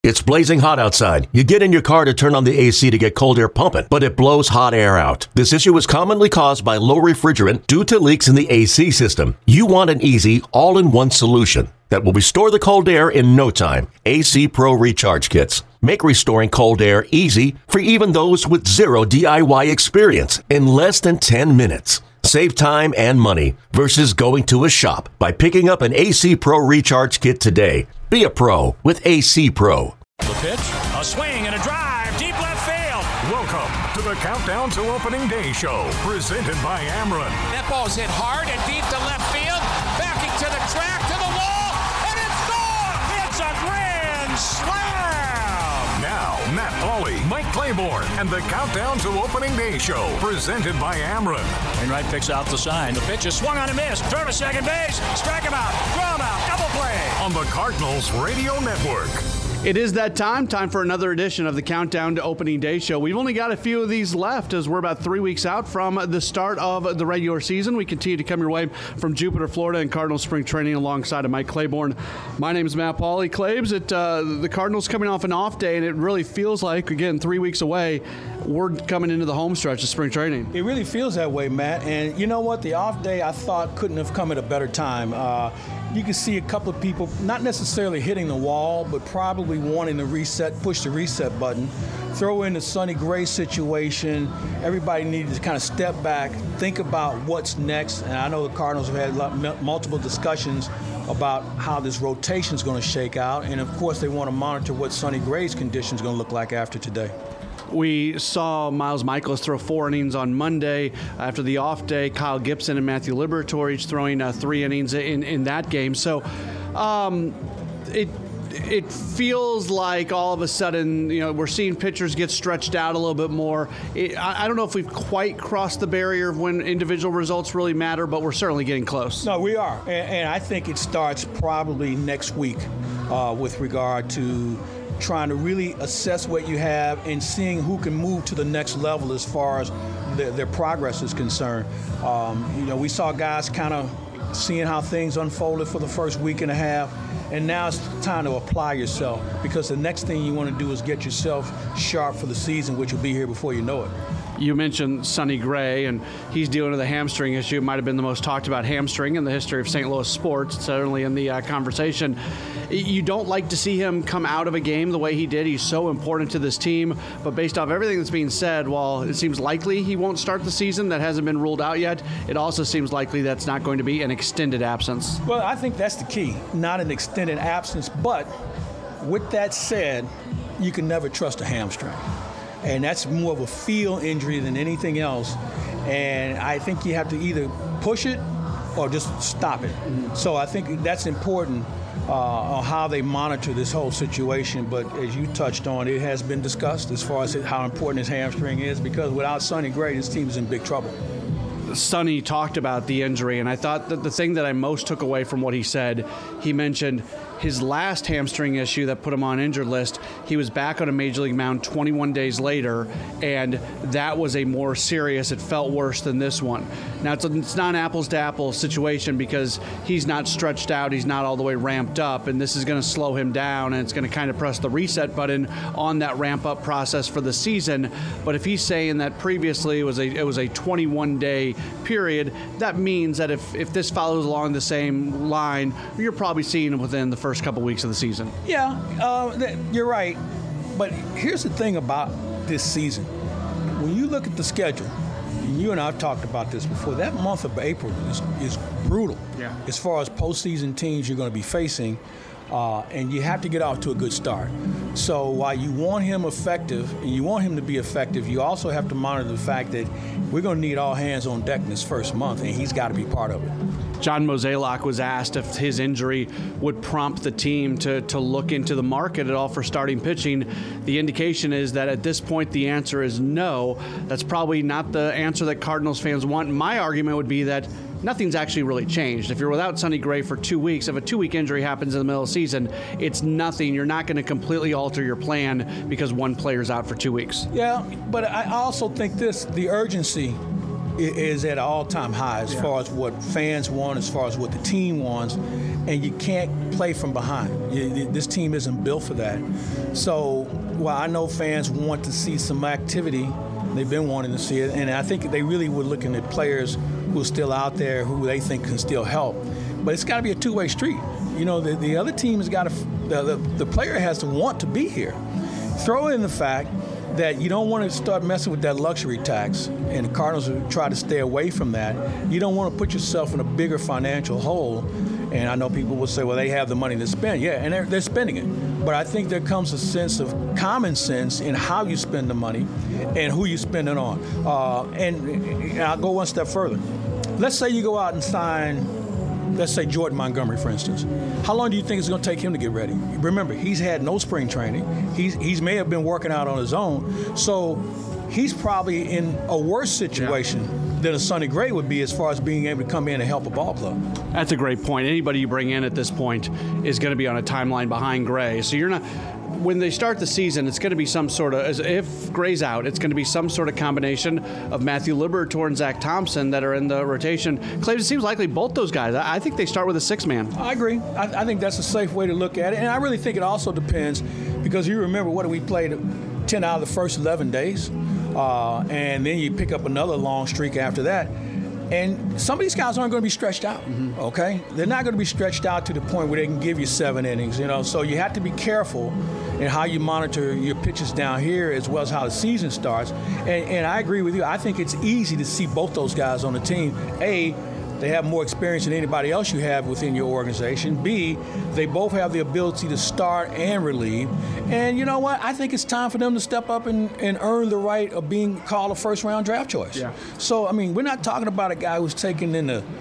It's blazing hot outside. You get in your car to turn on the AC to get cold air pumping, but it blows hot air out. This issue is commonly caused by low refrigerant due to leaks in the AC system. You want an easy, all-in-one solution that will restore the cold air in no time. AC Pro Recharge Kits make restoring cold air easy for even those with zero DIY experience in less than 10 minutes. Save time and money versus going to a shop by picking up an AC Pro Recharge Kit today. Be a pro with AC Pro. The pitch, a swing and a drive, deep left field. Welcome to the Countdown to Opening Day show, presented by Ameren. That ball's hit hard and deep to left field, backing to the track, to the wall, and it's gone! It's a grand slam! Now, Matt Pauley, Mike Claiborne, and the Countdown to Opening Day show, presented by Ameren. Wainwright picks out the sign. The pitch is swung on and missed. Throw to second base. Strike him out. Throw him out. Double play. On the Cardinals Radio Network. It is that time for another edition of the Countdown to Opening Day show. We've only got a few of these left as we're about 3 weeks out from the start of the regular season. We continue to come your way from Jupiter, Florida, and Cardinal Spring Training alongside of Mike Claiborne. My name is Matt Pauley. Claibs, the Cardinals coming off an off day, and it really feels like, again, 3 weeks away, we're coming into the home stretch of spring training. It really feels that way, Matt. And you know what? The off day, I thought, couldn't have come at a better time. You can see a couple of people not necessarily hitting the wall, but probably wanting to push the reset button, throw in the Sonny Gray situation. Everybody needed to kind of step back, think about what's next. And I know the Cardinals have had multiple discussions about how this rotation is going to shake out. And, of course, they want to monitor what Sonny Gray's condition is going to look like after today. We saw Miles Michaelis throw 4 innings on Monday. After the off day, Kyle Gibson and Matthew Liberatore each throwing 3 innings in that game. So it feels like all of a sudden, we're seeing pitchers get stretched out a little bit more. I don't know if we've quite crossed the barrier of when individual results really matter, but we're certainly getting close. No, we are. And I think it starts probably next week with regard to trying to really assess what you have and seeing who can move to the next level as far as their progress is concerned. We saw guys kind of seeing how things unfolded for the first week and a half, and now it's time to apply yourself, because the next thing you want to do is get yourself sharp for the season, which will be here before you know it. You mentioned Sonny Gray, and he's dealing with a hamstring issue. It might have been the most talked about hamstring in the history of St. Louis sports, certainly in the conversation. You don't like to see him come out of a game the way he did. He's so important to this team. But based off everything that's being said, while it seems likely he won't start the season, that hasn't been ruled out yet, it also seems likely that's not going to be an extended absence. Well, I think that's the key, not an extended absence. But with that said, you can never trust a hamstring. And that's more of a feel injury than anything else. And I think you have to either push it or just stop it. So I think that's important on how they monitor this whole situation. But as you touched on, it has been discussed as far as how important his hamstring is, because without Sonny Gray, this team is in big trouble. Sonny talked about the injury, and I thought that the thing that I most took away from what he said, he mentioned his last hamstring issue that put him on injured list. He was back on a major league mound 21 days later, and that was a more serious, it felt worse than this one. Now, it's not an apples-to-apples situation because he's not stretched out, he's not all the way ramped up, and this is going to slow him down, and it's going to kind of press the reset button on that ramp-up process for the season. But if he's saying that previously it was a 21-day period, that means that if this follows along the same line, you're probably seeing it within the first couple weeks of the season. Yeah, you're right. But here's the thing about this season. When you look at the schedule, and you and I have talked about this before, that month of April is brutal as far as postseason teams you're going to be facing. And you have to get off to a good start. So while you want him effective, and you want him to be effective, you also have to monitor the fact that we're going to need all hands on deck in this first month, and he's got to be part of it. John Mozeliak was asked if his injury would prompt the team to look into the market at all for starting pitching. The indication is that at this point the answer is no. That's probably not the answer that Cardinals fans want. My argument would be that nothing's actually really changed. If you're without Sonny Gray for 2 weeks, if a 2-week injury happens in the middle of the season, it's nothing. You're not going to completely alter your plan because one player's out for 2 weeks. Yeah, but I also think the urgency is at an all-time high as far as what fans want, as far as what the team wants. and you can't play from behind. This team isn't built for that. So while I know fans want to see some activity, they've been wanting to see it, and I think they really were looking at players who are still out there who they think can still help. But it's got to be a two-way street. You know, the other team has got to, the player has to want to be here. Throw in the fact that you don't want to start messing with that luxury tax, and the Cardinals will try to stay away from that. You don't want to put yourself in a bigger financial hole. And I know people will say, well, they have the money to spend. Yeah, and they're spending it. But I think there comes a sense of common sense in how you spend the money and who you spend it on. And I'll go one step further. Let's say you go out and sign, let's say Jordan Montgomery, for instance. How long do you think it's going to take him to get ready? Remember, he's had no spring training. He's may have been working out on his own. So he's probably in a worse situation than a Sonny Gray would be as far as being able to come in and help a ball club. That's a great point. Anybody you bring in at this point is going to be on a timeline behind Gray. So you're not, when they start the season, it's going to be some sort of, if Gray's out, it's going to be some sort of combination of Matthew Liberatore and Zach Thompson that are in the rotation. Clay, it seems likely both those guys. I think they start with a six-man. I agree. I think that's a safe way to look at it. And I really think it also depends, because you remember, what we played 10 out of the first 11 days. And then you pick up another long streak after that. And some of these guys aren't going to be stretched out, okay? They're not going to be stretched out to the point where they can give you 7 innings, you know. So you have to be careful in how you monitor your pitches down here as well as how the season starts. And I agree with you. I think it's easy to see both those guys on the team. A, they have more experience than anybody else you have within your organization. B, they both have the ability to start and relieve. And you know what? I think it's time for them to step up and earn the right of being called a first-round draft choice. Yeah. So, I mean, we're not talking about a guy who's taken in the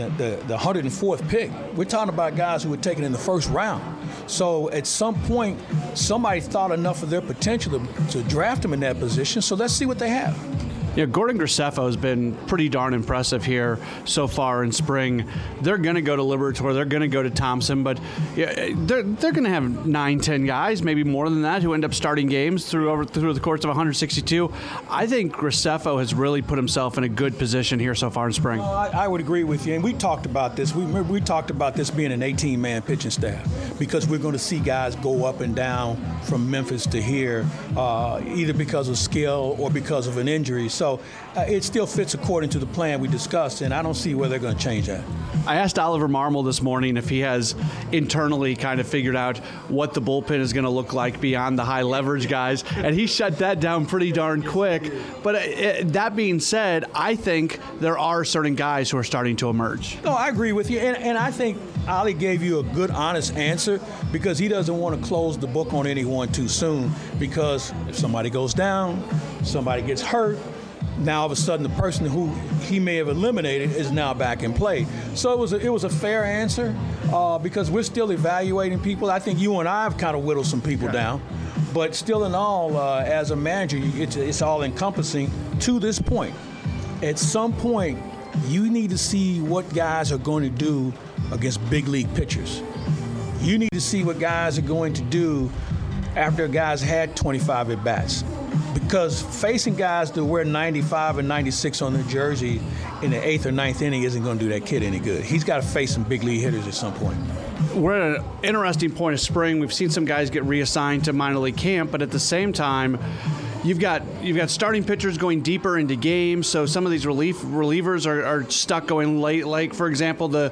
104th pick. We're talking about guys who were taken in the first round. So at some point, somebody thought enough of their potential to draft them in that position. So let's see what they have. Yeah, Gordon Graceffo has been pretty darn impressive here so far in spring. They're going to go to Liberatore. They're going to go to Thompson. But yeah, they're going to have 9, 10 guys, maybe more than that, who end up starting games through the course of 162. I think Graceffo has really put himself in a good position here so far in spring. I would agree with you. And we talked about this. We talked about this being an 18-man pitching staff, because we're going to see guys go up and down from Memphis to here, either because of skill or because of an injury. So it still fits according to the plan we discussed, and I don't see where they're going to change that. I asked Oliver Marmol this morning if he has internally kind of figured out what the bullpen is going to look like beyond the high leverage guys, and he shut that down pretty darn quick. But that being said, I think there are certain guys who are starting to emerge. No, I agree with you, and I think Ollie gave you a good, honest answer, because he doesn't want to close the book on anyone too soon, because if somebody goes down, somebody gets hurt, now all of a sudden the person who he may have eliminated is now back in play. So it was a fair answer, because we're still evaluating people. I think you and I have kind of whittled some people down, but still in all, as a manager, it's all encompassing to this point. At some point, you need to see what guys are going to do against big league pitchers. You need to see what guys are going to do after guys had 25 at-bats. Because facing guys that wear 95 and 96 on their jersey in the 8th or 9th inning isn't going to do that kid any good. He's got to face some big league hitters at some point. We're at an interesting point of spring. We've seen some guys get reassigned to minor league camp, but at the same time, You've got starting pitchers going deeper into games, so some of these relievers are stuck going late. Like, for example, the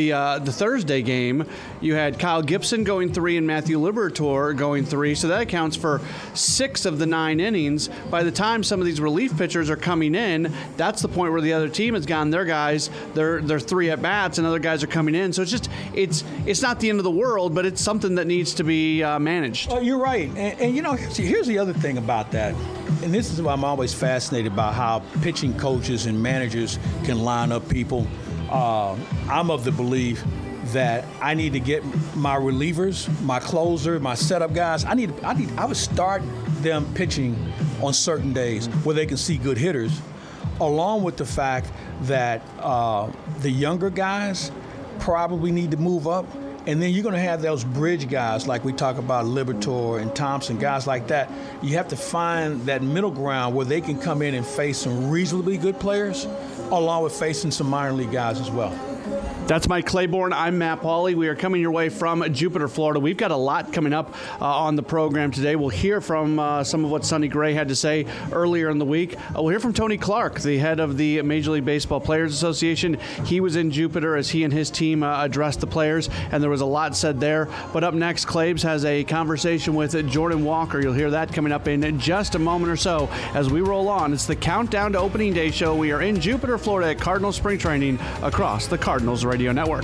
Thursday game, you had Kyle Gibson going 3 and Matthew Liberatore going 3, so that accounts for 6 of the 9 innings. By the time some of these relief pitchers are coming in, that's the point where the other team has gotten their guys, their 3 at bats, and other guys are coming in. So it's not the end of the world, but it's something that needs to be managed. You're right, and you know, here's the other thing about that. And this is why I'm always fascinated by how pitching coaches and managers can line up people. I'm of the belief that I need to get my relievers, my closer, my setup guys. I would start them pitching on certain days where they can see good hitters, along with the fact that the younger guys probably need to move up. And then you're going to have those bridge guys like we talk about Liberatore and Thompson, guys like that. You have to find that middle ground where they can come in and face some reasonably good players along with facing some minor league guys as well. That's Mike Claiborne. I'm Matt Pauley. We are coming your way from Jupiter, Florida. We've got a lot coming up on the program today. We'll hear from some of what Sonny Gray had to say earlier in the week. We'll hear from Tony Clark, the head of the Major League Baseball Players Association. He was in Jupiter as he and his team addressed the players, and there was a lot said there. But up next, Claibs has a conversation with Jordan Walker. You'll hear that coming up in just a moment or so as we roll on. It's the Countdown to Opening Day show. We are in Jupiter, Florida at Cardinals Spring Training across the Cardinals Radio Network.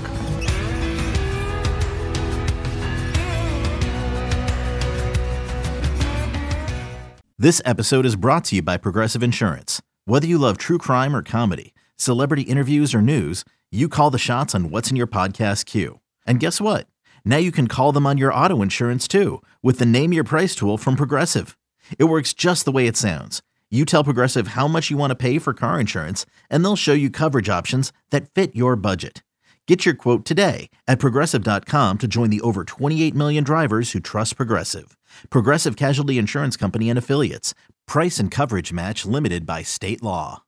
This episode is brought to you by Progressive Insurance. Whether you love true crime or comedy, celebrity interviews or news, you call the shots on what's in your podcast queue. And guess what? Now you can call them on your auto insurance too with the Name Your Price tool from Progressive. It works just the way it sounds. You tell Progressive how much you want to pay for car insurance, and they'll show you coverage options that fit your budget. Get your quote today at Progressive.com to join the over 28 million drivers who trust Progressive. Progressive Casualty Insurance Company and Affiliates. Price and coverage match limited by state law.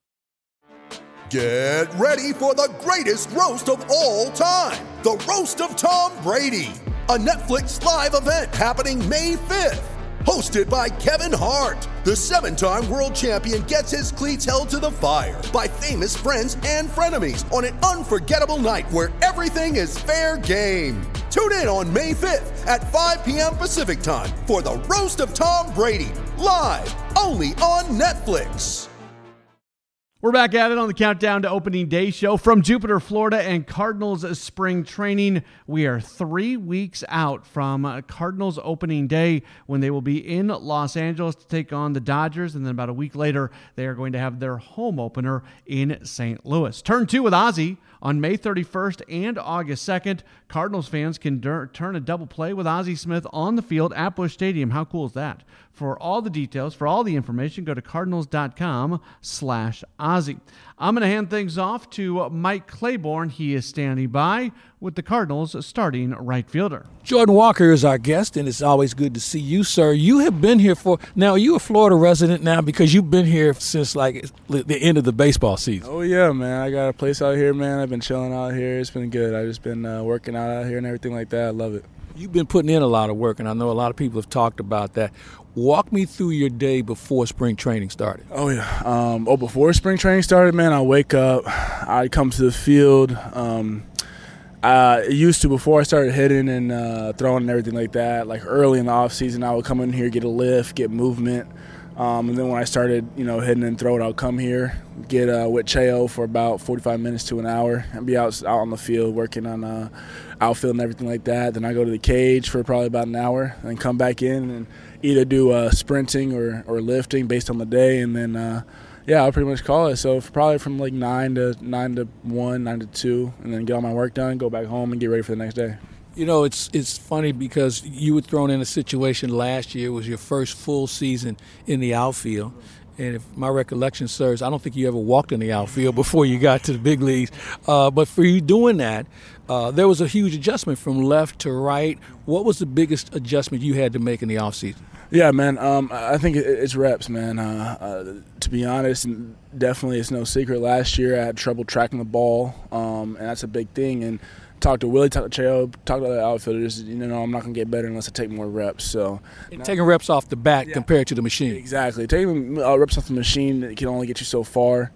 Get ready for the greatest roast of all time. The Roast of Tom Brady. A Netflix live event happening May 5th. Hosted by Kevin Hart, the 7-time world champion gets his cleats held to the fire by famous friends and frenemies on an unforgettable night where everything is fair game. Tune in on May 5th at 5 p.m. Pacific time for the Roast of Tom Brady, live only on Netflix. We're back at it on the Countdown to Opening Day show from Jupiter, Florida, and Cardinals Spring Training. We are 3 weeks out from Cardinals Opening Day when they will be in Los Angeles to take on the Dodgers, and then about a week later, they are going to have their home opener in St. Louis. Turn 2 with Ozzy on May 31st and August 2nd. Cardinals fans can turn a double play with Ozzie Smith on the field at Busch Stadium. How cool is that? For all the details, for all the information, go to cardinals.com/Ozzie. I'm going to hand things off to Mike Claiborne. He is standing by with the Cardinals starting right fielder. Jordan Walker is our guest, and it's always good to see you, sir. You have been here now are you a Florida resident now because you've been here since like the end of the baseball season? Oh, yeah, man. I got a place out here, man. I've been chilling out here. It's been good. I've just been working out here and everything like that. I love it. You've been putting in a lot of work, and I know a lot of people have talked about that. Walk me through your day before spring training started. Oh, yeah. Before spring training started, man, I wake up. I come to the field. I used to, before I started hitting and throwing and everything like that, like early in the off season, I would come in here, get a lift, get movement. And then when I started, hitting and throwing, I'll come here, get with Cheo for about 45 minutes to an hour and be out on the field working on outfield and everything like that. Then I go to the cage for probably about an hour and come back in and either do sprinting or lifting based on the day. And then, I'll pretty much call it. So probably from like 9 to 1, 9 to 2, and then get all my work done, go back home and get ready for the next day. It's funny because you were thrown in a situation last year. It was your first full season in the outfield. And if my recollection serves, I don't think you ever walked in the outfield before you got to the big leagues. But for you doing that, there was a huge adjustment from left to right. What was the biggest adjustment you had to make in the offseason? Yeah, man, I think it's reps, man. To be honest, definitely it's no secret. Last year I had trouble tracking the ball, and that's a big thing. And talk to Willie, talk to Cheo, talk to the outfielders. I'm not going to get better unless I take more reps. So taking reps off the bat compared to the machine. Exactly. Taking reps off the machine can only get you so far,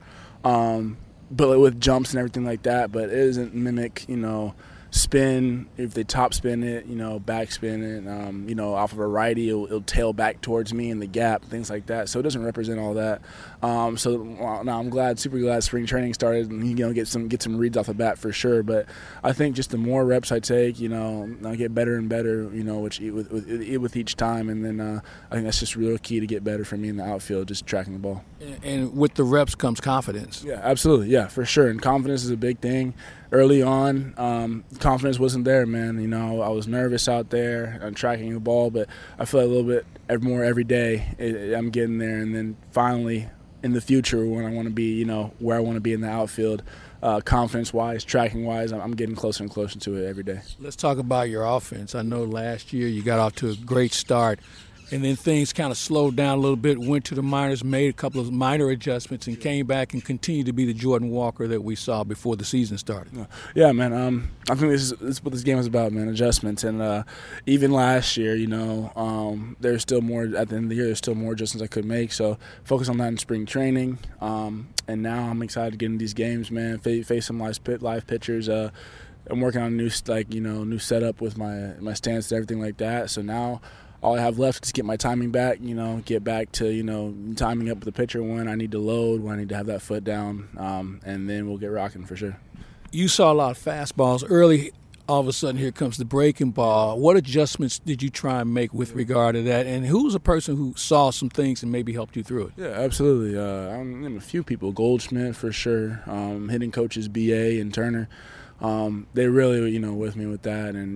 but with jumps and everything like that. But it doesn't mimic, spin. If they top spin it, back spin it, off of a righty, it'll tail back towards me in the gap, things like that. So it doesn't represent all that. I'm super glad spring training started and get some reads off the bat for sure. But I think just the more reps I take, I get better and better, which with each time. And then I think that's just real key to get better for me in the outfield, just tracking the ball. And with the reps comes confidence. Yeah, absolutely. Yeah, for sure. And confidence is a big thing. Early on, confidence wasn't there, man. I was nervous out there and tracking the ball, but I feel like a little bit more every day I'm getting there. And then finally, in the future, when I want to be, where I want to be in the outfield, confidence-wise, tracking-wise, I'm getting closer and closer to it every day. Let's talk about your offense. I know last year you got off to a great start, and then things kind of slowed down a little bit, went to the minors, made a couple of minor adjustments, and came back and continued to be the Jordan Walker that we saw before the season started. Yeah, man. I think this is what this game is about, man, adjustments. And even last year, there's still more at the end of the year. There's still more adjustments I could make. So focus on that in spring training. And now I'm excited to get into these games, man. Face some live pitchers. I'm working on a new setup with my stance and everything like that. So now all I have left is get my timing back. Get back to timing up with the pitcher when I need to load, when I need to have that foot down, and then we'll get rocking for sure. You saw a lot of fastballs early. All of a sudden, here comes the breaking ball. What adjustments did you try and make with regard to that? And who was a person who saw some things and maybe helped you through it? Yeah, absolutely. I'm a few people. Goldschmidt, for sure. Hitting coaches B.A. and Turner. They really, with me with that. And,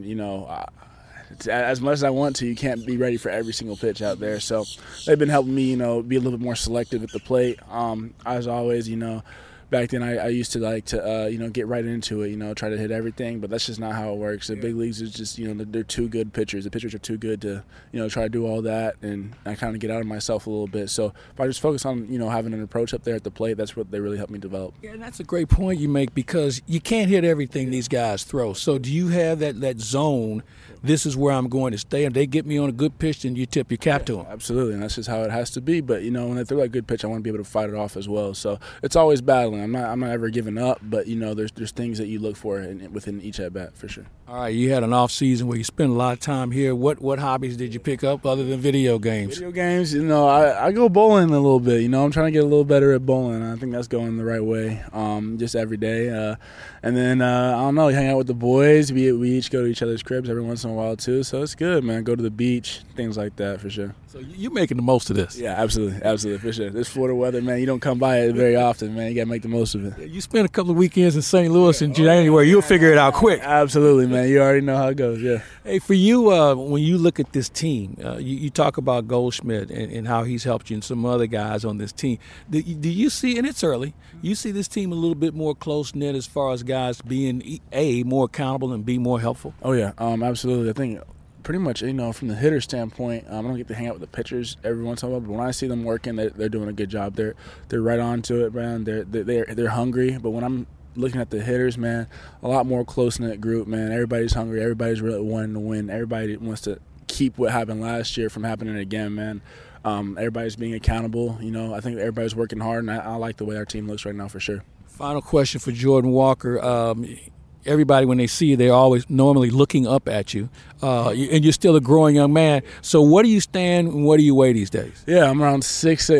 as much as I want to, you can't be ready for every single pitch out there. So they've been helping me, be a little bit more selective at the plate. As always, back then I used to like to, get right into it, try to hit everything, but that's just not how it works. The big leagues is just, they're too good pitchers. The pitchers are too good to, try to do all that, and I kind of get out of myself a little bit. So if I just focus on, having an approach up there at the plate, that's what they really helped me develop. Yeah, and that's a great point you make, because you can't hit everything these guys throw. So do you have that zone, this is where I'm going to stay, and they get me on a good pitch, and you tip your cap to them? Absolutely, and that's just how it has to be. But, when they throw that good pitch, I want to be able to fight it off as well. So it's always battling. I'm not ever giving up, but there's things that you look for within each at bat for sure. All right, you had an off season where you spent a lot of time here. What hobbies did you pick up other than video games? Video games, I go bowling a little bit. I'm trying to get a little better at bowling. I think that's going the right way, just every day. And then I don't know, hang out with the boys. We each go to each other's cribs every once in a while too. So it's good, man. Go to the beach, things like that for sure. So you're making the most of this. Yeah, absolutely, for sure. This Florida weather, man, you don't come by it very often, man. You got to make the most of it. You spent a couple of weekends in St. Louis in January. You'll figure it out quick. Absolutely, man. You already know how it goes, yeah. Hey, for you, when you look at this team, you talk about Goldschmidt and how he's helped you and some other guys on this team. Do you see, and it's early, you see this team a little bit more close-knit as far as guys being, A, more accountable and B, more helpful? Oh, yeah, absolutely. I think pretty much, from the hitter standpoint, I don't get to hang out with the pitchers every once in a while, but when I see them working, they're doing a good job. They're right on to it, man. They're hungry, but when I'm looking at the hitters, man, a lot more close-knit group, man. Everybody's hungry. Everybody's really wanting to win. Everybody wants to keep what happened last year from happening again, man. Everybody's being accountable. I think everybody's working hard, and I like the way our team looks right now for sure. Final question for Jordan Walker. Everybody, when they see you, they're always normally looking up at you, and you're still a growing young man. So where do you stand and what do you weigh these days? Yeah, I'm around 6'6",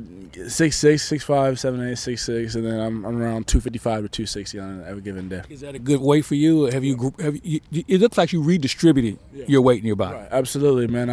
6'5", 7'8", 6'6", and then I'm around 255 to 260 on every given day. Is that a good weight for you? Have you? It looks like you redistributed your weight in your body. Right, absolutely, man.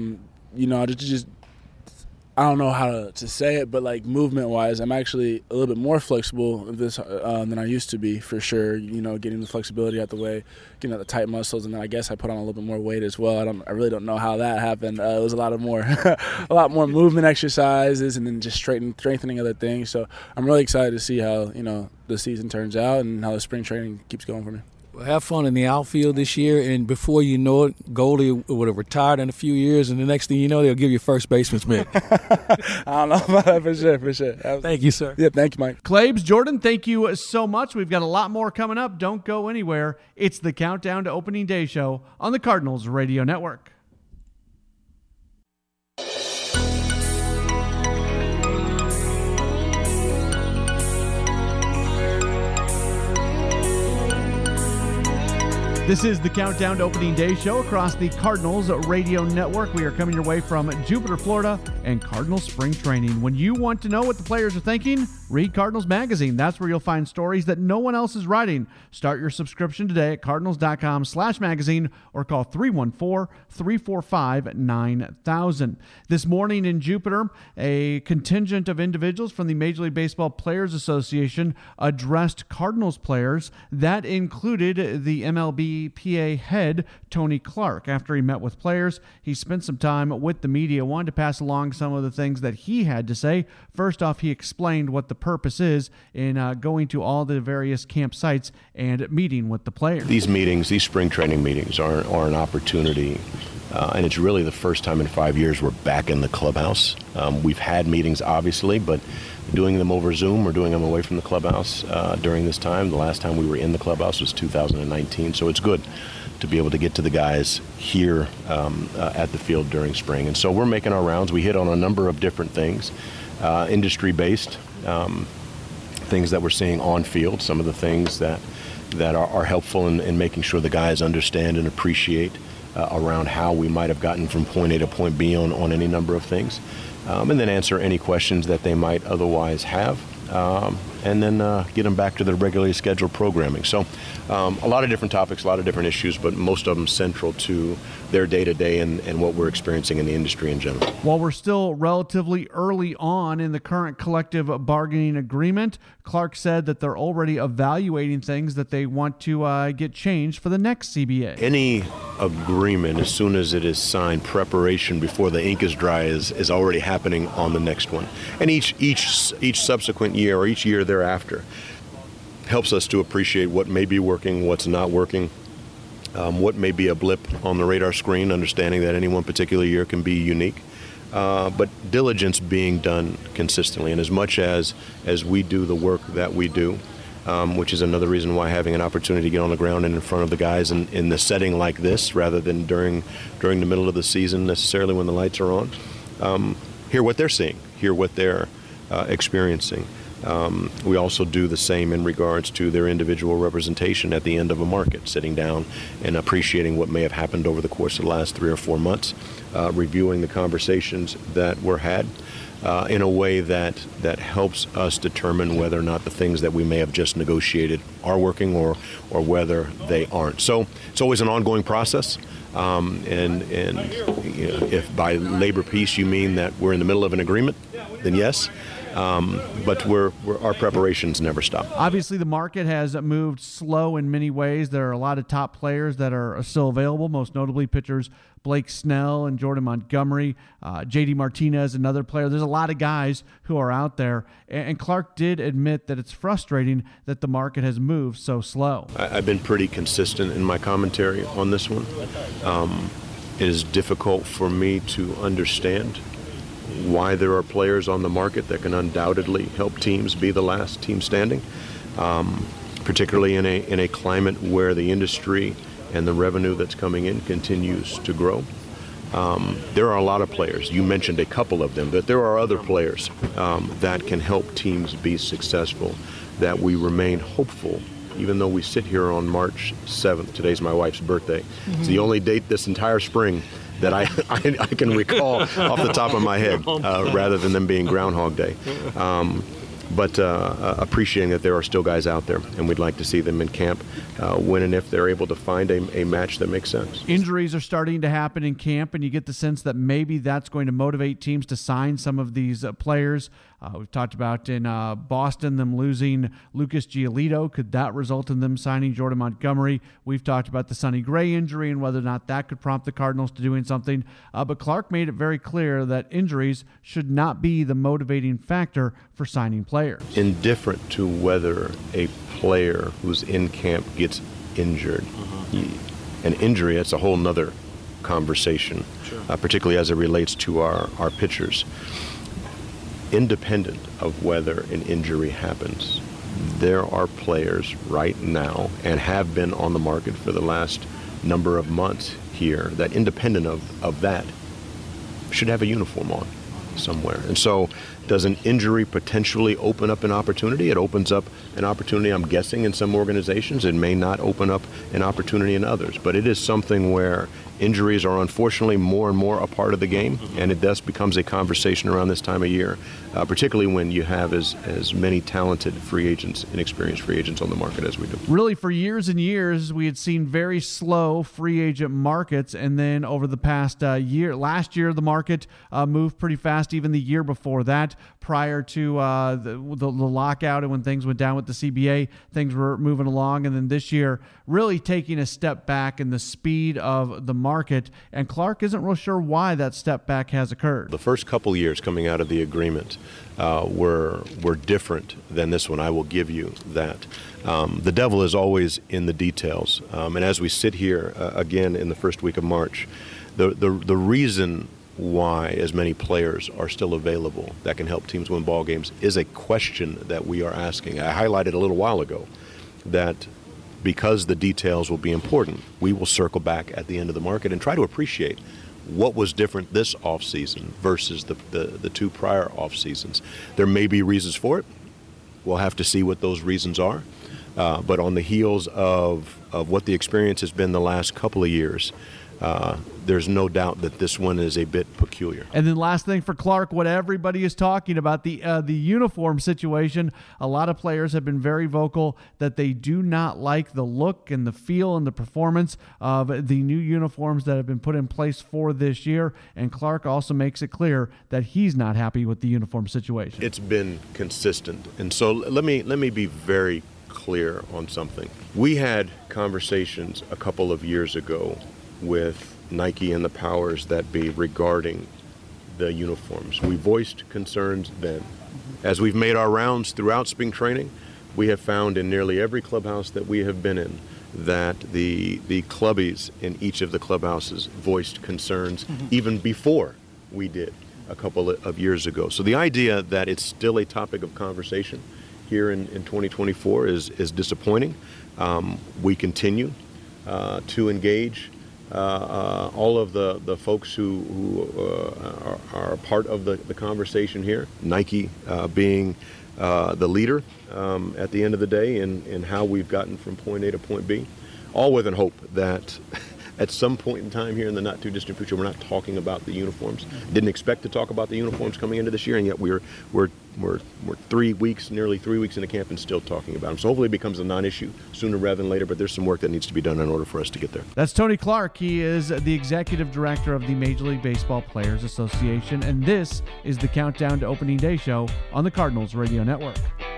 I don't know how to say it, but like movement-wise, I'm actually a little bit more flexible than I used to be, for sure. Getting the flexibility out the way, getting out the tight muscles, and then I guess I put on a little bit more weight as well. I really don't know how that happened. It was a lot more movement exercises, and then just strengthening other things. So I'm really excited to see how the season turns out and how the spring training keeps going for me. Well, have fun in the outfield this year, and before you know it, Goldie would have retired in a few years, and the next thing you know, they'll give you first baseman's mitt. I don't know about that for sure. Thank you, sir. Yeah, thank you, Mike. Claibs, Jordan, thank you so much. We've got a lot more coming up. Don't go anywhere. It's the Countdown to Opening Day show on the Cardinals Radio Network. This is the Countdown to Opening Day show across the Cardinals Radio Network. We are coming your way from Jupiter, Florida, and Cardinals spring training. When you want to know what the players are thinking, read Cardinals Magazine. That's where you'll find stories that no one else is writing. Start your subscription today at cardinals.com/magazine or call 314-345-9000. This morning in Jupiter, a contingent of individuals from the Major League Baseball Players Association addressed Cardinals players. That included the MLBPA head, Tony Clark. After he met with players, he spent some time with the media, wanted to pass along some of the things that he had to say. First off, he explained what the purpose is in going to all the various campsites and meeting with the players. These meetings, these spring training meetings are an opportunity And it's really the first time in 5 years we're back in the clubhouse. We've had meetings, obviously, but doing them over Zoom or doing them away from the clubhouse during this time. The last time we were in the clubhouse was 2019, so it's good to be able to get to the guys here at the field during spring. And so we're making our rounds. We hit on a number of different things, industry-based, things that we're seeing on field, some of the things that are helpful in making sure the guys understand and appreciate around how we might have gotten from point A to point B on any number of things, and then answer any questions that they might otherwise have, and then get them back to their regularly scheduled programming. So a lot of different topics, a lot of different issues, but most of them central to their day-to-day and what we're experiencing in the industry in general. While we're still relatively early on in the current collective bargaining agreement, Clark said that they're already evaluating things that they want to get changed for the next CBA. Any agreement, as soon as it is signed, preparation before the ink is dry is already happening on the next one. And each subsequent year or each year thereafter helps us to appreciate what may be working, what's not working, what may be a blip on the radar screen, understanding that any one particular year can be unique. But diligence being done consistently. And as much as we do the work that we do, which is another reason why having an opportunity to get on the ground and in front of the guys in the setting like this, rather than during the middle of the season necessarily when the lights are on, hear what they're seeing, hear what they're experiencing. We also do the same in regards to their individual representation at the end of a market, sitting down and appreciating what may have happened over the course of the last 3 or 4 months, reviewing the conversations that were had in a way that helps us determine whether or not the things that we may have just negotiated are working or whether they aren't. So it's always an ongoing process. And you know, if by labor peace you mean that we're in the middle of an agreement, then yes. But our preparations never stop. Obviously, the market has moved slow in many ways. There are a lot of top players that are still available, most notably pitchers Blake Snell and Jordan Montgomery, J.D. Martinez, another player. There's a lot of guys who are out there. And Clark did admit that it's frustrating that the market has moved so slow. I've been pretty consistent in my commentary on this one. It is difficult for me to understand why there are players on the market that can undoubtedly help teams be the last team standing, particularly in a climate where the industry and the revenue that's coming in continues to grow. There are a lot of players. You mentioned a couple of them, but there are other players that can help teams be successful, that we remain hopeful. Even though we sit here on March 7th, today's my wife's birthday. It's the only date this entire spring that I can recall off the top of my head, rather than them being Groundhog Day. But appreciating that there are still guys out there, and we'd like to see them in camp when and if they're able to find a match that makes sense. Injuries are starting to happen in camp, and you get the sense that maybe that's going to motivate teams to sign some of these players. We've talked about in Boston them losing Lucas Giolito. Could that result in them signing Jordan Montgomery? We've talked about the Sonny Gray injury and whether or not that could prompt the Cardinals to doing something. But Clark made it very clear that injuries should not be the motivating factor for signing players. Indifferent to whether a player who's in camp gets injured. An injury, that's a whole nother conversation, particularly as it relates to our pitchers. Independent of whether an injury happens, there are players right now and have been on the market for the last number of months here that, independent of that, should have a uniform on somewhere. And so does an injury potentially open up an opportunity? It opens up an opportunity, I'm guessing, in some organizations. It may not open up an opportunity in others. But it is something where injuries are unfortunately more and more a part of the game, and it thus becomes a conversation around this time of year, particularly when you have as many talented free agents and experienced free agents on the market as we do. Really, for years and years, we had seen very slow free agent markets, and then over the past year, last year, the market moved pretty fast, even the year before that. Prior to the lockout and when things went down with the CBA, things were moving along. And then this year, really taking a step back in the speed of the market. And Clark isn't real sure why that step back has occurred. The first couple years coming out of the agreement were different than this one. I will give you that. The devil is always in the details. And as we sit here again in the first week of March, The reason why as many players are still available that can help teams win ball games is a question that we are asking. I highlighted a little while ago that because the details will be important, we will circle back at the end of the market and try to appreciate what was different this offseason versus the two prior off seasons. There may be reasons for it. We'll have to see what those reasons are. But on the heels of what the experience has been the last couple of years, there's no doubt that this one is a bit peculiar. And then last thing for Clark, what everybody is talking about, the uniform situation. A lot of players have been very vocal that they do not like the look and the feel and the performance of the new uniforms that have been put in place for this year. And Clark also makes it clear that he's not happy with the uniform situation. It's been consistent. And so let me be very clear on something. We had conversations a couple of years ago with Nike and the powers that be regarding the uniforms. We voiced concerns then. As we've made our rounds throughout spring training, we have found in nearly every clubhouse that we have been in that the clubbies in each of the clubhouses voiced concerns even before we did a couple of years ago. So the idea that it's still a topic of conversation here in 2024 is disappointing. We continue to engage all of the folks who are a part of the conversation here, Nike being the leader at the end of the day in how we've gotten from point A to point B, all with a hope that at some point in time here in the not too distant future, we're not talking about the uniforms. Didn't expect to talk about the uniforms coming into this year, and yet we're 3 weeks, nearly 3 weeks into camp and still talking about them. So hopefully it becomes a non-issue sooner rather than later, but there's some work that needs to be done in order for us to get there. That's Tony Clark. He is the executive director of the Major League Baseball Players Association, and this is the Countdown to Opening Day show on the Cardinals Radio Network.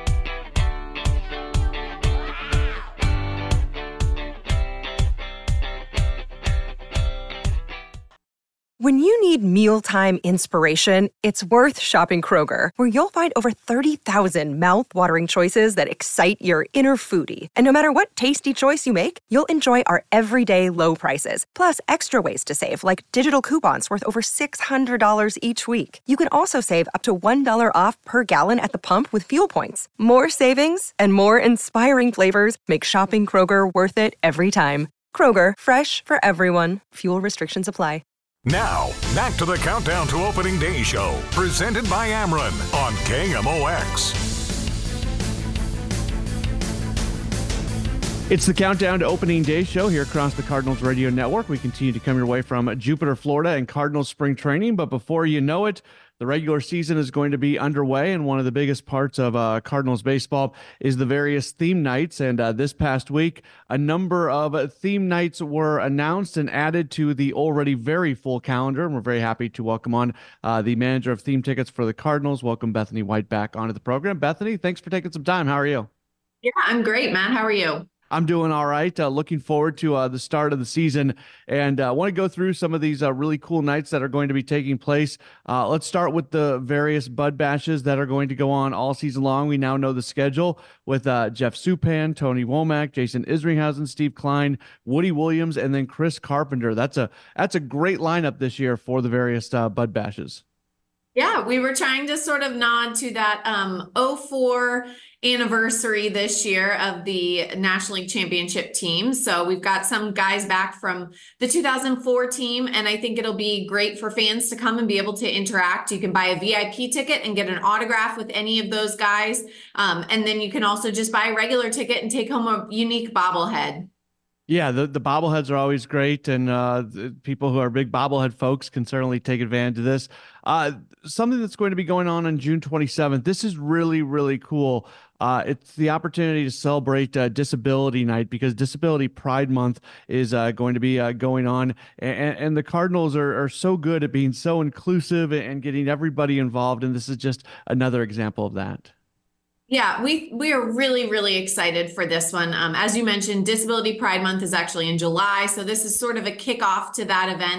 When you need mealtime inspiration, it's worth shopping Kroger, where you'll find over 30,000 mouth-watering choices that excite your inner foodie. And no matter what tasty choice you make, you'll enjoy our everyday low prices, plus extra ways to save, like digital coupons worth over $600 each week. You can also save up to $1 off per gallon at the pump with fuel points. More savings and more inspiring flavors make shopping Kroger worth it every time. Kroger, fresh for everyone. Fuel restrictions apply. Now, back to the Countdown to Opening Day show, presented by Ameren on KMOX. It's the Countdown to Opening Day show here across the Cardinals Radio Network. We continue to come your way from Jupiter, Florida, and Cardinals spring training. But before you know it, the regular season is going to be underway, and one of the biggest parts of Cardinals baseball is the various theme nights. And this past week, a number of theme nights were announced and added to the already very full calendar. And we're very happy to welcome on the manager of theme tickets for the Cardinals. Welcome Bethany White back onto the program. Bethany, thanks for taking some time. How are you? Yeah, I'm great, Matt. How are you? I'm doing all right. Looking forward to the start of the season, and I want to go through some of these really cool nights that are going to be taking place. Let's start with the various Bud Bashes that are going to go on all season long. We now know the schedule with Jeff Supan, Tony Womack, Jason Isringhausen, Steve Klein, Woody Williams, and then Chris Carpenter. That's a great lineup this year for the various Bud Bashes. Yeah, we were trying to sort of nod to that 04 anniversary this year of the National League Championship team. So we've got some guys back from the 2004 team, and I think it'll be great for fans to come and be able to interact. You can buy a VIP ticket and get an autograph with any of those guys. And then you can also just buy a regular ticket and take home a unique bobblehead. Yeah, the bobbleheads are always great, and people who are big bobblehead folks can certainly take advantage of this. Something that's going to be going on June 27th. This is really, really cool. It's the opportunity to celebrate Disability Night, because Disability Pride Month is going to be going on. And the Cardinals are so good at being so inclusive and getting everybody involved. And this is just another example of that. Yeah, we are really, really excited for this one. As you mentioned, Disability Pride Month is actually in July. So this is sort of a kickoff to that event.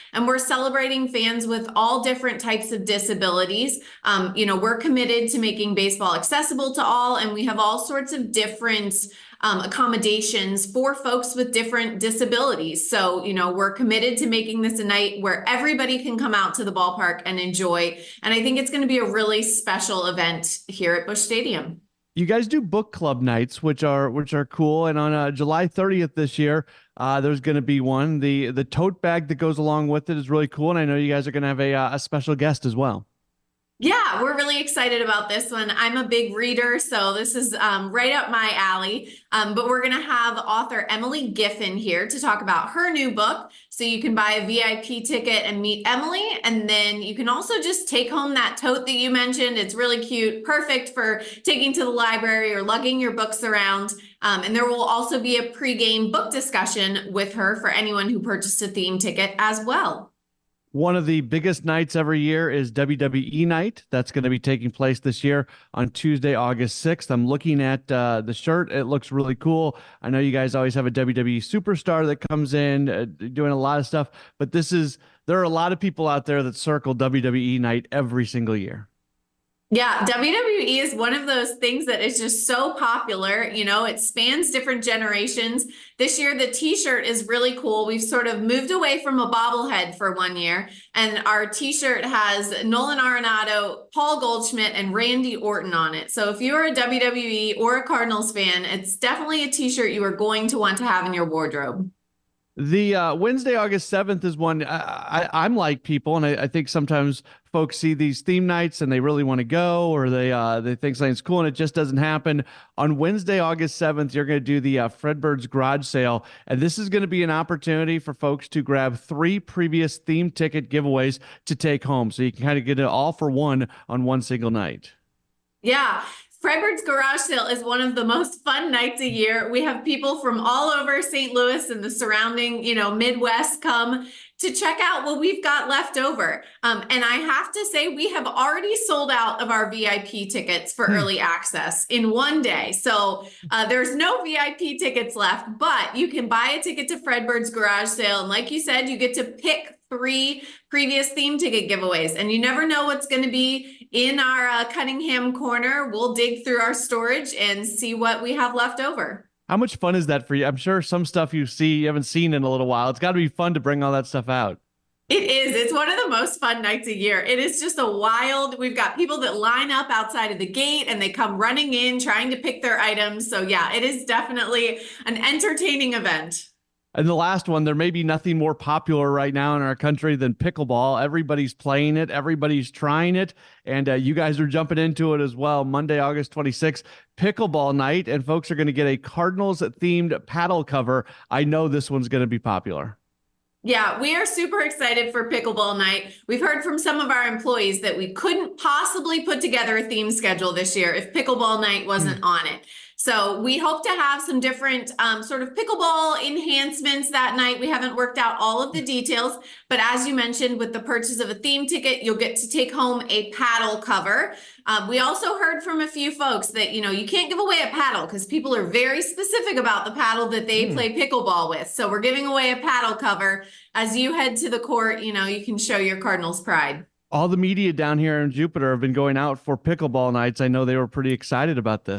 and we're celebrating fans with all different types of disabilities. We're committed to making baseball accessible to all, and we have all sorts of different accommodations for folks with different disabilities. So, we're committed to making this a night where everybody can come out to the ballpark and enjoy. And I think it's going to be a really special event here at Busch Stadium. You guys do book club nights, which are cool. And on July 30th this year, there's going to be one. The tote bag that goes along with it is really cool. And I know you guys are going to have a special guest as well. Yeah, we're really excited about this one. I'm a big reader, so this is right up my alley. But we're going to have author Emily Giffen here to talk about her new book. So you can buy a VIP ticket and meet Emily. And then you can also just take home that tote that you mentioned. It's really cute, perfect for taking to the library or lugging your books around. And there will also be a pregame book discussion with her for anyone who purchased a theme ticket as well. One of the biggest nights every year is WWE Night. That's going to be taking place this year on Tuesday, August 6th. I'm looking at the shirt. It looks really cool. I know you guys always have a WWE superstar that comes in doing a lot of stuff, but there are a lot of people out there that circle WWE Night every single year. Yeah, WWE is one of those things that is just so popular. It spans different generations. This year, the t-shirt is really cool. We've sort of moved away from a bobblehead for 1 year, and our t-shirt has Nolan Arenado, Paul Goldschmidt, and Randy Orton on it. So if you're a WWE or a Cardinals fan, it's definitely a t-shirt you are going to want to have in your wardrobe. The Wednesday, August 7th is one I'm like people, and I think sometimes folks see these theme nights and they really want to go, or they think something's cool and it just doesn't happen. On Wednesday, August 7th, you're going to do the Fredbird's Garage Sale, and this is going to be an opportunity for folks to grab 3 previous theme ticket giveaways to take home. So you can kind of get it all for one on one single night. Yeah. Fredbird's Garage Sale is one of the most fun nights a year. We have people from all over St. Louis and the surrounding, Midwest come to check out what we've got left over. And I have to say, we have already sold out of our VIP tickets for early access in one day. So there's no VIP tickets left, but you can buy a ticket to Fredbird's Garage Sale. And like you said, you get to pick 3 previous theme ticket giveaways, and you never know what's going to be in our Cunningham corner. We'll dig through our storage and see what we have left over. How much fun is that for you? I'm sure some stuff you haven't seen in a little while. It's got to be fun to bring all that stuff out. It is. It's one of the most fun nights a year. It is just we've got people that line up outside of the gate and they come running in trying to pick their items. So yeah, it is definitely an entertaining event. And the last one, there may be nothing more popular right now in our country than pickleball. Everybody's playing it. Everybody's trying it. And you guys are jumping into it as well. Monday, August 26th, pickleball night. And folks are going to get a Cardinals-themed paddle cover. I know this one's going to be popular. Yeah, we are super excited for pickleball night. We've heard from some of our employees that we couldn't possibly put together a theme schedule this year if pickleball night wasn't on it. So we hope to have some different sort of pickleball enhancements that night. We haven't worked out all of the details, but as you mentioned, with the purchase of a theme ticket, you'll get to take home a paddle cover. We also heard from a few folks that, you can't give away a paddle because people are very specific about the paddle that they play pickleball with. So we're giving away a paddle cover. As you head to the court, you can show your Cardinals pride. All the media down here in Jupiter have been going out for pickleball nights. I know they were pretty excited about this.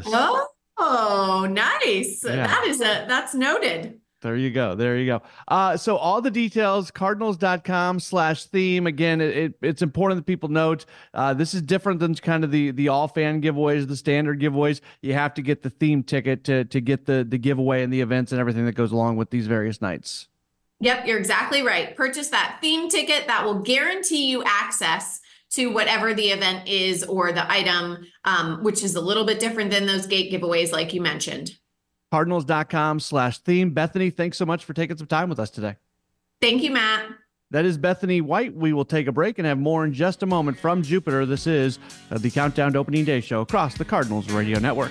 Oh, nice. Yeah. That's noted. There you go. So all the details, cardinals.com/theme. Again, it's important that people note this is different than kind of the all fan giveaways, the standard giveaways. You have to get the theme ticket to get the giveaway and the events and everything that goes along with these various nights. Yep, you're exactly right. Purchase that theme ticket that will guarantee you access to whatever the event is or the item, which is a little bit different than those gate giveaways like you mentioned. Cardinals.com/theme. Bethany, thanks so much for taking some time with us today. Thank you, Matt. That is Bethany White. We will take a break and have more in just a moment from Jupiter. This is the Countdown to Opening Day show across the Cardinals Radio Network.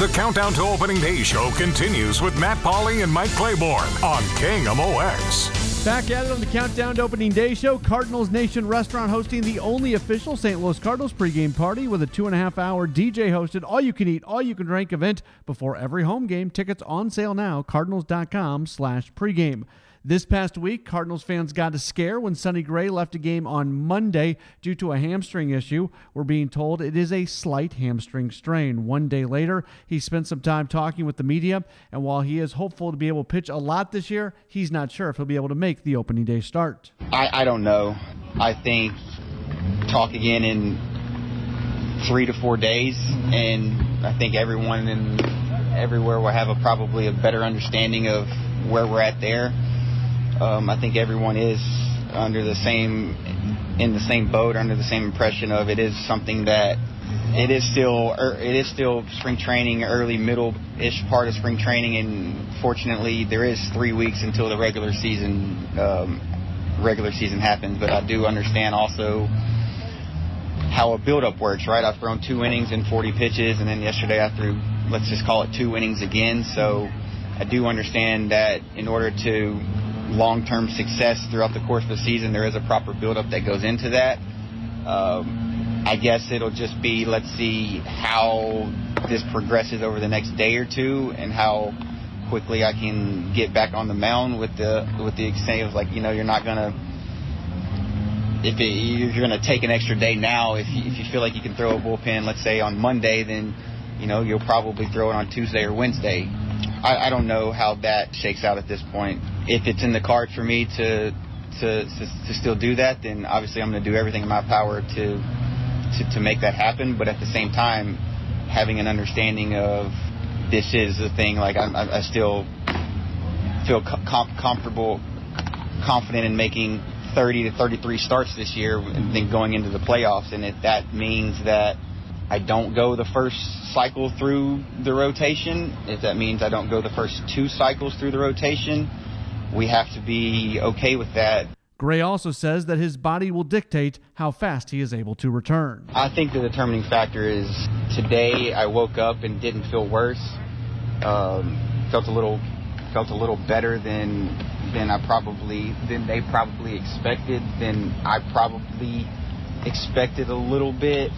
The Countdown to Opening Day show continues with Matt Pauley and Mike Claiborne on KMOX. Back at it on the Countdown to Opening Day show. Cardinals Nation Restaurant hosting the only official St. Louis Cardinals pregame party with a 2.5-hour DJ-hosted, all-you-can-eat, all-you-can-drink event before every home game. Tickets on sale now, cardinals.com/pregame. This past week, Cardinals fans got a scare when Sonny Gray left a game on Monday due to a hamstring issue. We're being told it is a slight hamstring strain. 1 day later, he spent some time talking with the media, and while he is hopeful to be able to pitch a lot this year, he's not sure if he'll be able to make the opening day start. I don't know. I think talk again in 3 to 4 days, and I think everyone and everywhere will have probably a better understanding of where we're at there. I think everyone is in the same boat, under the same impression of it is something that it is still spring training, early middle-ish part of spring training, and fortunately there is 3 weeks until the regular season happens. But I do understand also how a build-up works, right? I've thrown 2 innings and 40 pitches, and then yesterday I threw, let's just call it 2 innings again. So I do understand that in order to long-term success throughout the course of the season, there is a proper build-up that goes into that. I guess it'll just be, let's see how this progresses over the next day or two and how quickly I can get back on the mound with the extent of, like, you know, you're not gonna, if you're gonna take an extra day now, if you feel like you can throw a bullpen, let's say on Monday, then, you know, you'll probably throw it on Tuesday or Wednesday. I don't know how that shakes out at this point. If it's in the cards for me to still do that, then obviously I'm going to do everything in my power to make that happen. But at the same time, having an understanding of this is the thing, like I still feel confident in making 30 to 33 starts this year and then going into the playoffs. And if that means that I don't go the first cycle through the rotation, if that means I don't go the first 2 cycles through the rotation, we have to be okay with that. Gray also says that his body will dictate how fast he is able to return. I think the determining factor is today I woke up and didn't feel worse. Felt a little better than they probably expected, than I probably expected a little bit.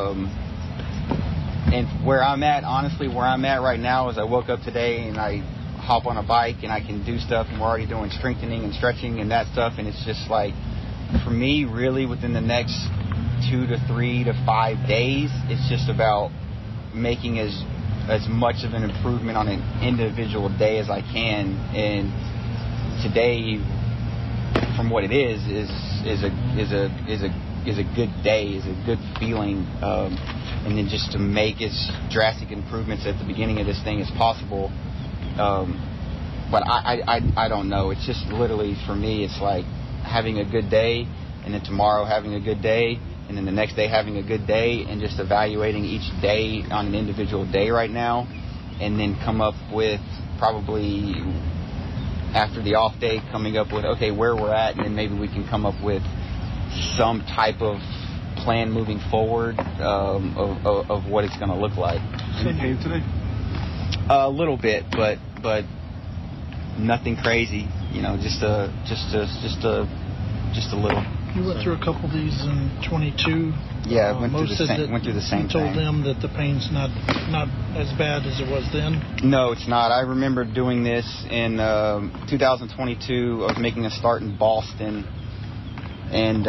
And where I'm at right now is I woke up today and I hop on a bike and I can do stuff, and we're already doing strengthening and stretching and that stuff, and it's just like, for me, really within the next 2 to 3 to 5 days, it's just about making as much of an improvement on an individual day as I can. And today, from what it is a good day, is a good feeling, and then just to make as drastic improvements at the beginning of this thing as possible. But I don't know. It's just literally, for me, it's like having a good day, and then tomorrow having a good day, and then the next day having a good day, and just evaluating each day on an individual day right now, and then come up with, probably after the off day, coming up with, okay, where we're at, and then maybe we can come up with some type of plan moving forward of what it's going to look like. Any game today? A little bit, but nothing crazy. You know, just a little. You went through a couple of these in 22. Yeah, went through the same you told them that the pain's not as bad as it was then? No, it's not. I remember doing this in 2022. I was making a start in Boston, and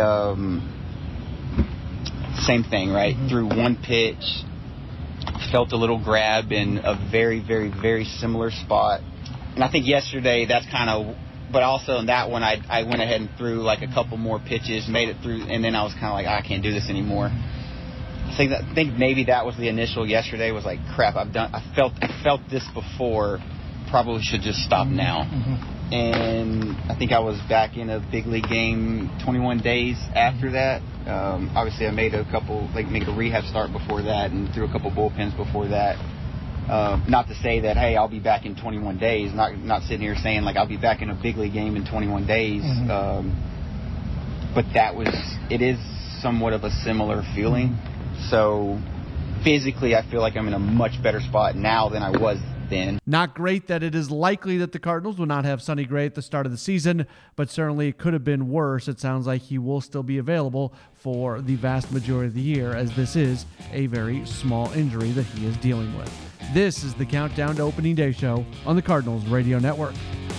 same thing, right? Mm-hmm. Threw 1 pitch, felt a little grab in a very, very, very similar spot. And I think yesterday that's kind of, but also in that one I went ahead and threw like a couple more pitches, made it through, and then I was kind of like, I can't do this anymore. I think maybe that was the initial yesterday, was like, crap, I felt this before, probably should just stop now. Mm-hmm. And I think I was back in a big league game 21 days after that. Obviously I made a rehab start before that and threw a couple bullpens before that. Not to say that, hey, I'll be back in 21 days. Not sitting here saying like I'll be back in a big league game in 21 days. Mm-hmm. But it is somewhat of a similar feeling. So physically I feel like I'm in a much better spot now than I was then. Not great that it is likely that the Cardinals will not have Sonny Gray at the start of the season, but certainly it could have been worse. It sounds like he will still be available for the vast majority of the year, as this is a very small injury that he is dealing with. This is the Countdown to Opening Day show on the Cardinals Radio Network.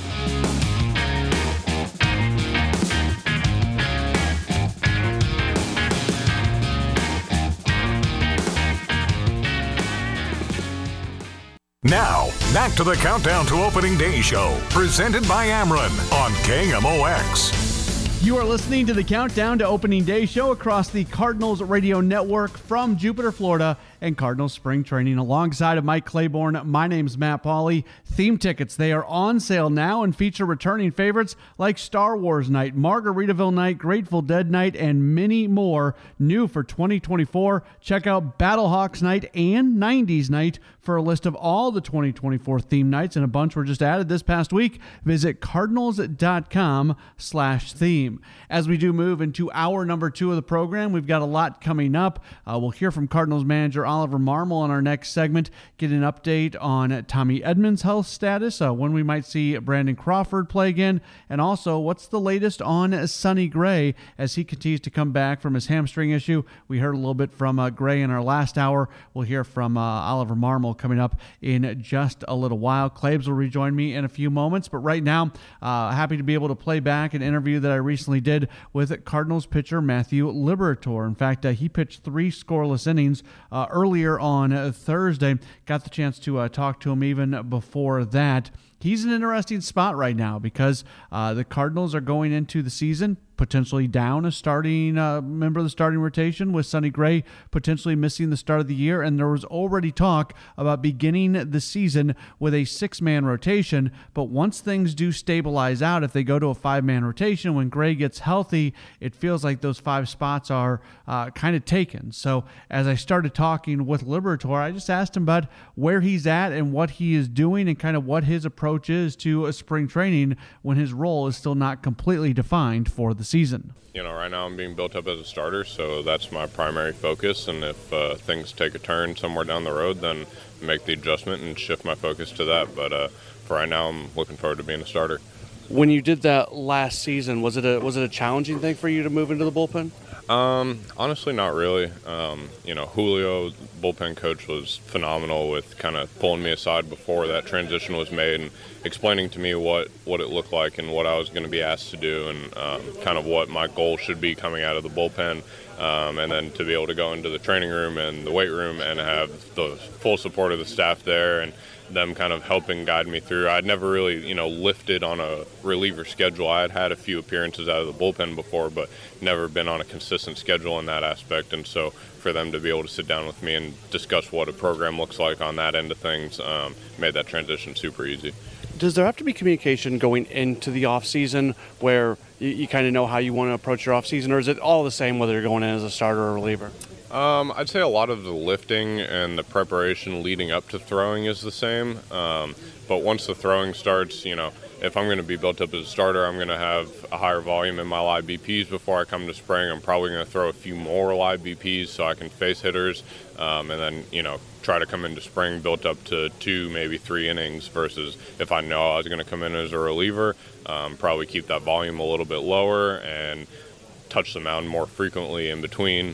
Now, back to the Countdown to Opening Day show, presented by Ameren on KMOX. You are listening to the Countdown to Opening Day show across the Cardinals Radio Network from Jupiter, Florida, and Cardinals Spring Training. Alongside of Mike Claiborne, my name's Matt Pauley. Theme tickets, they are on sale now and feature returning favorites like Star Wars Night, Margaritaville Night, Grateful Dead Night, and many more. New for 2024, check out Battlehawks Night and 90s Night for a list of all the 2024 theme nights, and a bunch were just added this past week. Visit cardinals.com/theme. As we do move into hour number 2 of the program, we've got a lot coming up. We'll hear from Cardinals manager Oliver Marmol in our next segment, get an update on Tommy Edmonds' health status, when we might see Brandon Crawford play again, and also what's the latest on Sonny Gray as he continues to come back from his hamstring issue. We heard a little bit from Gray in our last hour. We'll hear from Oliver Marmol coming up in just a little while. Claibs will rejoin me in a few moments, but right now, happy to be able to play back an interview that I recently did with Cardinals pitcher Matthew Liberatore. In fact, he pitched 3 scoreless innings earlier on Thursday. Got the chance to talk to him even before that. He's in an interesting spot right now because the Cardinals are going into the season potentially down a starting member of the starting rotation, with Sonny Gray potentially missing the start of the year. And there was already talk about beginning the season with a 6-man rotation. But once things do stabilize out, if they go to a 5-man rotation, when Gray gets healthy, it feels like those 5 spots are kind of taken. So as I started talking with Liberatore, I just asked him about where he's at and what he is doing and kind of what his approach is to a spring training when his role is still not completely defined for the season. You know, right now I'm being built up as a starter, so that's my primary focus. And if things take a turn somewhere down the road, then make the adjustment and shift my focus to that. But for right now, I'm looking forward to being a starter. When you did that last season, was it a challenging thing for you to move into the bullpen? Honestly, not really. You know, Julio, bullpen coach, was phenomenal with kind of pulling me aside before that transition was made and explaining to me what it looked like and what I was going to be asked to do and kind of what my goal should be coming out of the bullpen. And then to be able to go into the training room and the weight room and have the full support of the staff there and them kind of helping guide me through. I'd never really, lifted on a reliever schedule. I had a few appearances out of the bullpen before, but never been on a consistent schedule in that aspect. And so for them to be able to sit down with me and discuss what a program looks like on that end of things made that transition super easy. Does there have to be communication going into the off-season where you kind of know how you want to approach your off-season, or is it all the same whether you're going in as a starter or a reliever? I'd say a lot of the lifting and the preparation leading up to throwing is the same. But once the throwing starts, if I'm going to be built up as a starter, I'm going to have a higher volume in my live BPs before I come to spring. I'm probably going to throw a few more live BPs so I can face hitters and then, try to come into spring built up to 2, maybe 3 innings versus if I know I was going to come in as a reliever, probably keep that volume a little bit lower and touch the mound more frequently in between.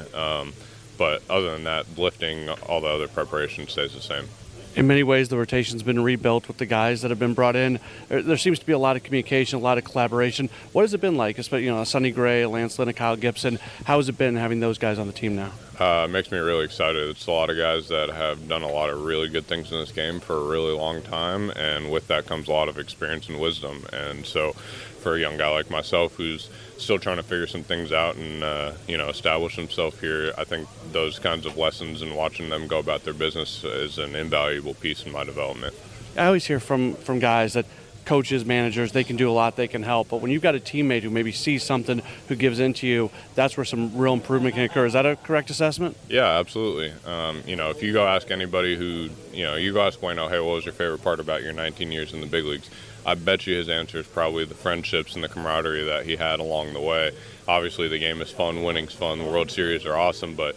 But other than that, lifting, all the other preparation stays the same. In many ways, the rotation's been rebuilt with the guys that have been brought in. There seems to be a lot of communication, a lot of collaboration. What has it been like, especially, Sonny Gray, Lance Lynn, Kyle Gibson? How has it been having those guys on the team now? It makes me really excited. It's a lot of guys that have done a lot of really good things in this game for a really long time, and with that comes a lot of experience and wisdom. And so for a young guy like myself who's still trying to figure some things out and, establish himself here, I think those kinds of lessons and watching them go about their business is an invaluable piece in my development. I always hear from guys that coaches, managers, they can do a lot, they can help. But when you've got a teammate who maybe sees something, who gives into you, that's where some real improvement can occur. Is that a correct assessment? Yeah, absolutely. If you go ask anybody who, you go ask Bueno, hey, what was your favorite part about your 19 years in the big leagues? I bet you his answer is probably the friendships and the camaraderie that he had along the way. Obviously, the game is fun, winning's fun, the World Series are awesome, but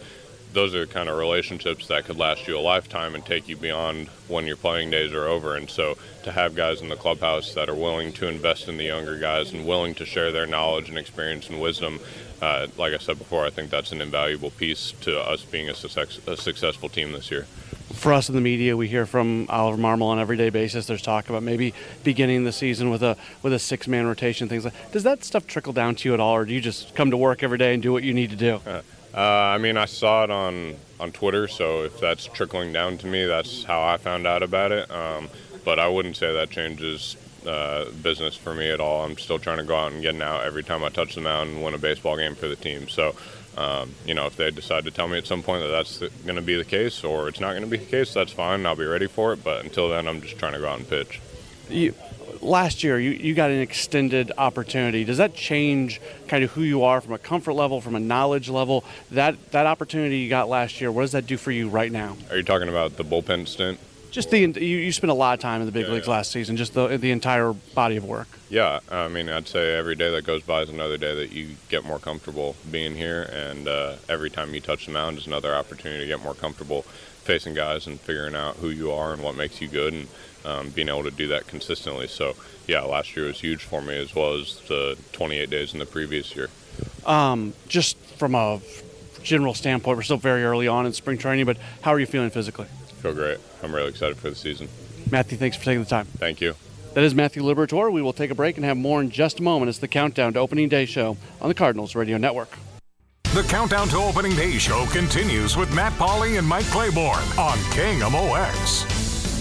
those are the kind of relationships that could last you a lifetime and take you beyond when your playing days are over. And so to have guys in the clubhouse that are willing to invest in the younger guys and willing to share their knowledge and experience and wisdom, like I said before, I think that's an invaluable piece to us being a successful team this year. For us in the media, we hear from Oliver Marmol on an everyday basis. There's talk about maybe beginning the season with a 6-man rotation, things like that. Does that stuff trickle down to you at all, or do you just come to work every day and do what you need to do? I mean, I saw it on Twitter, so if that's trickling down to me, that's how I found out about it. But I wouldn't say that changes business for me at all. I'm still trying to go out and get an out every time I touch the mound and win a baseball game for the team. So, if they decide to tell me at some point that that's going to be the case or it's not going to be the case, that's fine. I'll be ready for it. But until then, I'm just trying to go out and pitch. Last year, you got an extended opportunity. Does that change kind of who you are from a comfort level, from a knowledge level? That opportunity you got last year, what does that do for you right now? Are you talking about the bullpen stint? Just you spent a lot of time in the big leagues last season, just the entire body of work. Yeah, I mean, I'd say every day that goes by is another day that you get more comfortable being here, and every time you touch the mound is another opportunity to get more comfortable facing guys and figuring out who you are and what makes you good, and being able to do that consistently. So, yeah, last year was huge for me, as well as the 28 days in the previous year. Just from a general standpoint, we're still very early on in spring training, but how are you feeling physically? Feel great. I'm really excited for the season. Matthew, thanks for taking the time. Thank you. That is Matthew Liberatore. We will take a break and have more in just a moment. It's the Countdown to Opening Day show on the Cardinals Radio Network. The Countdown to Opening Day show continues with Matt Pauley and Mike Claiborne on KMOX.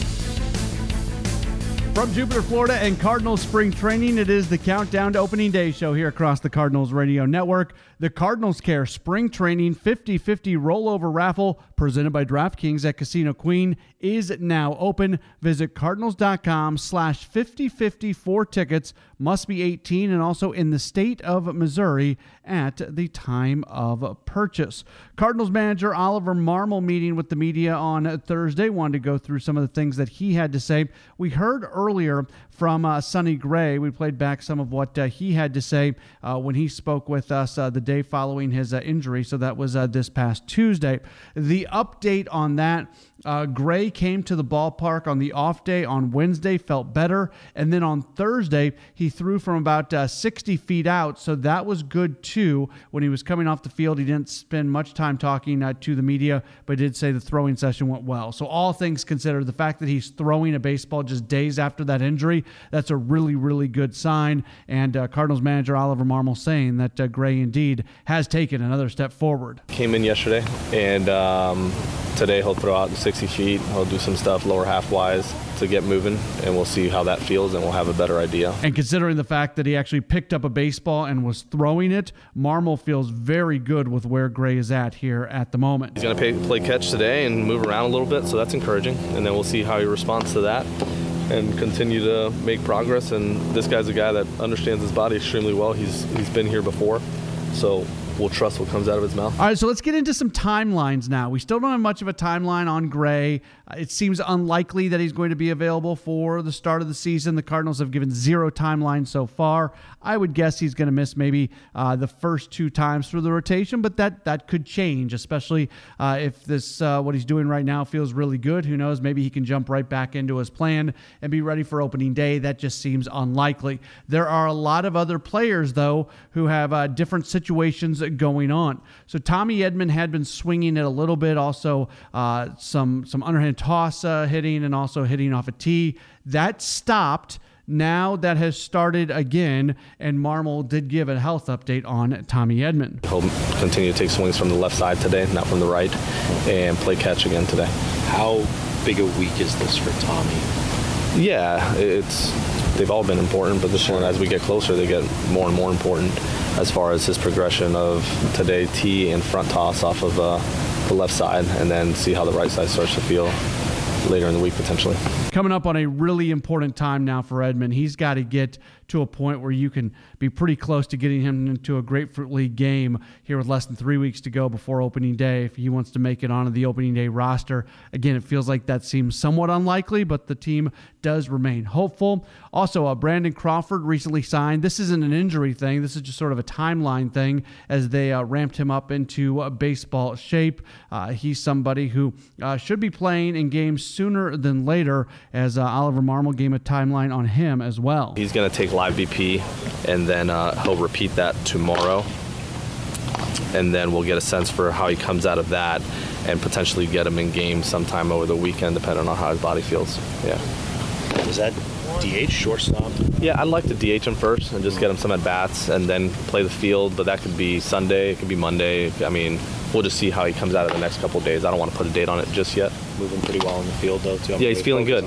From Jupiter, Florida and Cardinals spring training, it is the Countdown to Opening Day show here across the Cardinals Radio Network. The Cardinals Care Spring Training 50-50 Rollover Raffle presented by DraftKings at Casino Queen is now open. Visit cardinals.com/5050 for tickets. Must be 18 and also in the state of Missouri at the time of purchase. Cardinals manager Oliver Marmol meeting with the media on Thursday. Wanted to go through some of the things that he had to say. We heard earlier from Sonny Gray. We played back some of what he had to say when he spoke with us the day following his injury. So that was this past Tuesday. The update on that, Gray came to the ballpark on the off day on Wednesday, felt better. And then on Thursday, he threw from about 60 feet out. So that was good too. When he was coming off the field, he didn't spend much time talking to the media, but did say the throwing session went well. So all things considered, the fact that he's throwing a baseball just days after that injury, that's a really, really good sign. And Cardinals manager Oliver Marmol saying that Gray indeed has taken another step forward. Came in yesterday, and today he'll throw out 60 feet. He'll do some stuff lower half-wise to get moving, and we'll see how that feels, and we'll have a better idea. And considering the fact that he actually picked up a baseball and was throwing it, Marmol feels very good with where Gray is at here at the moment. He's going to play catch today and move around a little bit, so that's encouraging, and then we'll see how he responds to that and continue to make progress. And this guy's a guy that understands his body extremely well. He's been here before, so we'll trust what comes out of his mouth. All right, so let's get into some timelines now. We still don't have much of a timeline on Gray. It seems unlikely that he's going to be available for the start of the season. The Cardinals have given zero timeline so far. I would guess he's going to miss maybe the first 2 times through the rotation, but that could change, especially if this what he's doing right now feels really good. Who knows? Maybe he can jump right back into his plan and be ready for opening day. That just seems unlikely. There are a lot of other players, though, who have different situations going on. So Tommy Edman had been swinging it a little bit, also some underhand toss hitting and also hitting off a tee. That stopped. Now that has started again, and Marmol did give a health update on Tommy Edman. He'll continue to take swings from the left side today, not from the right, and play catch again today. How big a week is this for Tommy? Yeah, they've all been important, but this one, as we get closer, they get more and more important as far as his progression of today tee and front toss off of the left side, and then see how the right side starts to feel later in the week potentially. Coming up on a really important time now for Edman. He's got to get to a point where you can be pretty close to getting him into a Grapefruit League game here with less than 3 weeks to go before opening day if he wants to make it onto the opening day roster. Again, it feels like that seems somewhat unlikely, but the team does remain hopeful. Also, Brandon Crawford recently signed. This isn't an injury thing. This is just sort of a timeline thing as they ramped him up into baseball shape. He's somebody who should be playing in games sooner than later, as Oliver Marmol gave a timeline on him as well. He's going to take live BP, and then he'll repeat that tomorrow. And then we'll get a sense for how he comes out of that and potentially get him in game sometime over the weekend, depending on how his body feels. Yeah. Is that DH, shortstop? Yeah, I'd like to DH him first and just get him some at-bats and then play the field, but that could be Sunday, it could be Monday. I mean, we'll just see how he comes out of the next couple of days. I don't want to put a date on it just yet. Moving pretty well in the field, though, too. Yeah, he's feeling good.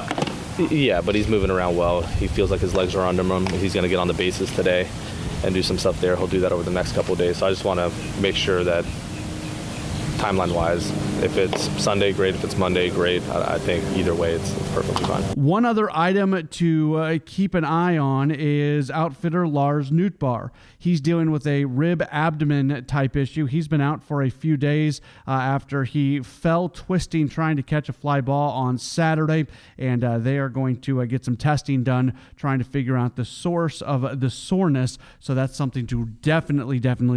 Yeah, but he's moving around well. He feels like his legs are under him. He's going to get on the bases today and do some stuff there. He'll do that over the next couple of days. So I just want to make sure that timeline-wise, if it's Sunday, great. If it's Monday, great. I think either way, it's perfectly fine. One other item to keep an eye on is outfitter Lars Nootbaar. He's dealing with a rib abdomen type issue. He's been out for a few days after he fell twisting trying to catch a fly ball on Saturday, and they are going to get some testing done trying to figure out the source of the soreness. So that's something to definitely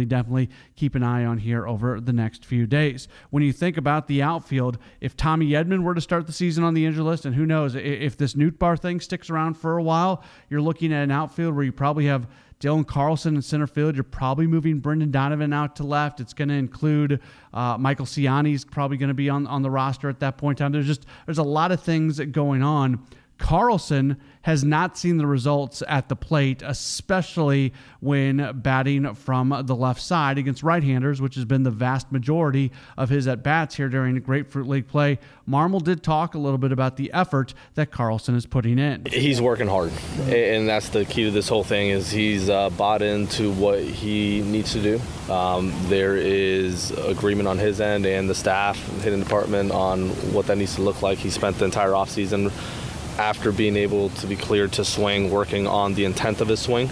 keep an eye on here over the next few days. When you think about the outfield, if Tommy Edman were to start the season on the injured list, and who knows, if this Nootbaar thing sticks around for a while, you're looking at an outfield where you probably have Dylan Carlson in center field. You're probably moving Brendan Donovan out to left. It's going to include Michael Ciani's probably going to be on the roster at that point in time. There's a lot of things going on. Carlson has not seen the results at the plate, especially when batting from the left side against right-handers, which has been the vast majority of his at-bats here during the Grapefruit League play. Marmol did talk a little bit about the effort that Carlson is putting in. He's working hard, and that's the key to this whole thing is he's bought into what he needs to do. There is agreement on his end and the staff, hitting department on what that needs to look like. He spent the entire offseason after being able to be cleared to swing, working on the intent of his swing.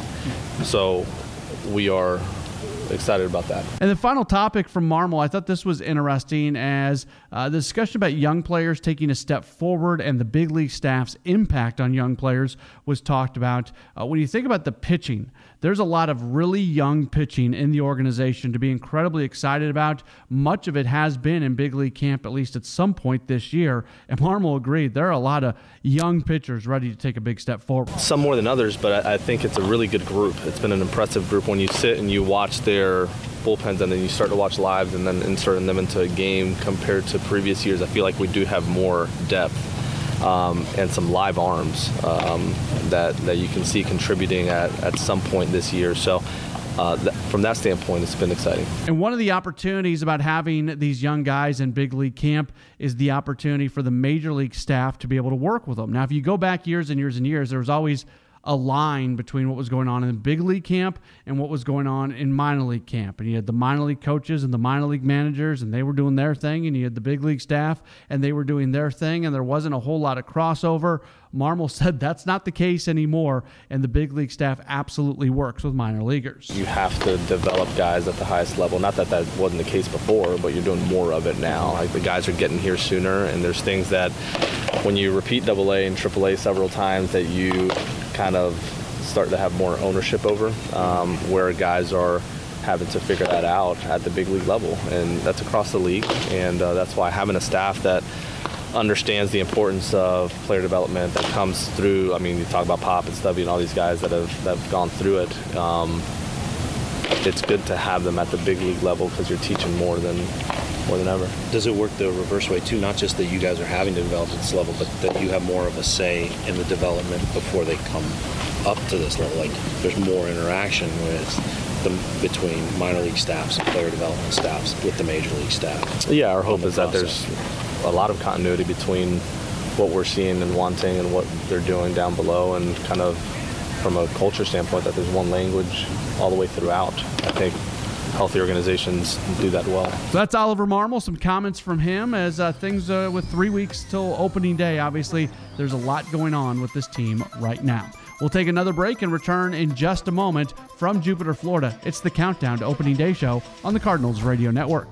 So we are excited about that. And the final topic from Marmol, I thought this was interesting as the discussion about young players taking a step forward and the big league staff's impact on young players was talked about. When you think about the pitching, there's a lot of really young pitching in the organization to be incredibly excited about. Much of it has been in big league camp, at least at some point this year. And Marmol agreed, there are a lot of young pitchers ready to take a big step forward. Some more than others, but I think it's a really good group. It's been an impressive group when you sit and you watch their bullpens and then you start to watch lives and then inserting them into a game compared to previous years. I feel like we do have more depth. And some live arms that you can see contributing at some point this year. So from that standpoint, it's been exciting. And one of the opportunities about having these young guys in big league camp is the opportunity for the major league staff to be able to work with them. Now, if you go back years and years and years, there was always a line between what was going on in big league camp and what was going on in minor league camp. And you had the minor league coaches and the minor league managers, and they were doing their thing, and you had the big league staff, and they were doing their thing, and there wasn't a whole lot of crossover. Marmol said that's not the case anymore, and the big league staff absolutely works with minor leaguers. You have to develop guys at the highest level. Not that that wasn't the case before, but you're doing more of it now. Like the guys are getting here sooner, and there's things that when you repeat AA and AAA several times that you kind of start to have more ownership over, where guys are having to figure that out at the big league level, and that's across the league, and that's why having a staff that understands the importance of player development that comes through. I mean, you talk about Pop and Stubby and all these guys that have gone through it. It's good to have them at the big league level because you're teaching more than ever. Does it work the reverse way too? Not just that you guys are having to develop at this level, but that you have more of a say in the development before they come up to this level. Like there's more interaction between minor league staffs and player development staffs with the major league staff. Yeah, our hope is that there's a lot of continuity between what we're seeing and wanting and what they're doing down below, and kind of from a culture standpoint that there's one language all the way throughout. I think healthy organizations do that well. So that's Oliver Marmol. Some comments from him as things with 3 weeks till opening day. Obviously, there's a lot going on with this team right now. We'll take another break and return in just a moment from Jupiter, Florida. It's the Countdown to Opening Day show on the Cardinals Radio Network.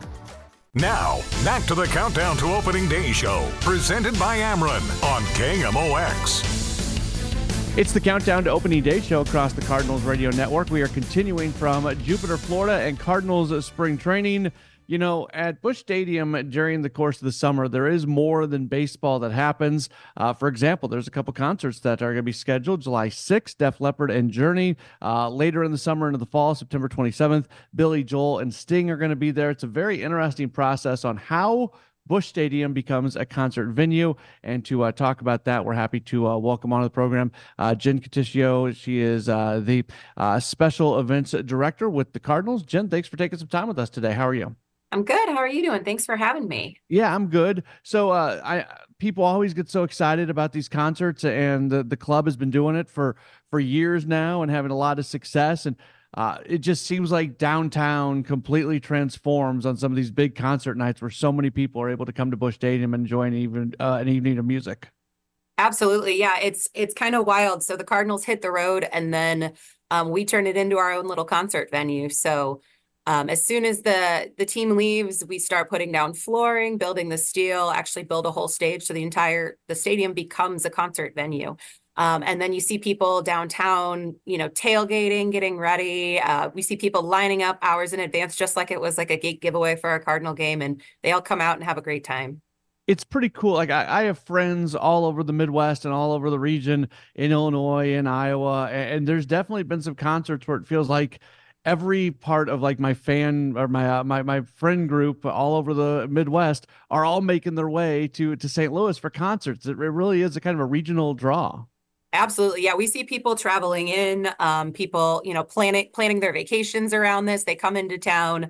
Now, back to the Countdown to Opening Day show, presented by Ameren on KMOX. It's the Countdown to Opening Day show across the Cardinals Radio Network. We are continuing from Jupiter, Florida, and Cardinals spring training. You know, at Busch Stadium during the course of the summer, there is more than baseball that happens. For example, there's a couple concerts that are going to be scheduled. July 6th, Def Leppard and Journey. Later in the summer into the fall, September 27th, Billy Joel and Sting are going to be there. It's a very interesting process on how Busch Stadium becomes a concert venue. And to talk about that, we're happy to welcome onto the program Jen Coticio. She is the Special Events Director with the Cardinals. Jen, thanks for taking some time with us today. How are you? I'm good. How are you doing? Thanks for having me. Yeah, I'm good. So people always get so excited about these concerts, and the club has been doing it for years now and having a lot of success. And it just seems like downtown completely transforms on some of these big concert nights where so many people are able to come to Busch Stadium and enjoy an evening of music. Absolutely. Yeah, it's kind of wild. So the Cardinals hit the road, and then we turn it into our own little concert venue. So as soon as the team leaves, we start putting down flooring, building the steel, actually build a whole stage. So the stadium becomes a concert venue. And then you see people downtown, tailgating, getting ready. We see people lining up hours in advance, just like it was like a gate giveaway for a Cardinal game. And they all come out and have a great time. It's pretty cool. Like I have friends all over the Midwest and all over the region in Illinois and Iowa. And there's definitely been some concerts where it feels like every part of like my fan or my friend group all over the Midwest are all making their way to St. Louis for concerts. It really is a kind of a regional draw. Absolutely. Yeah. We see people traveling in, people, planning their vacations around this. They come into town,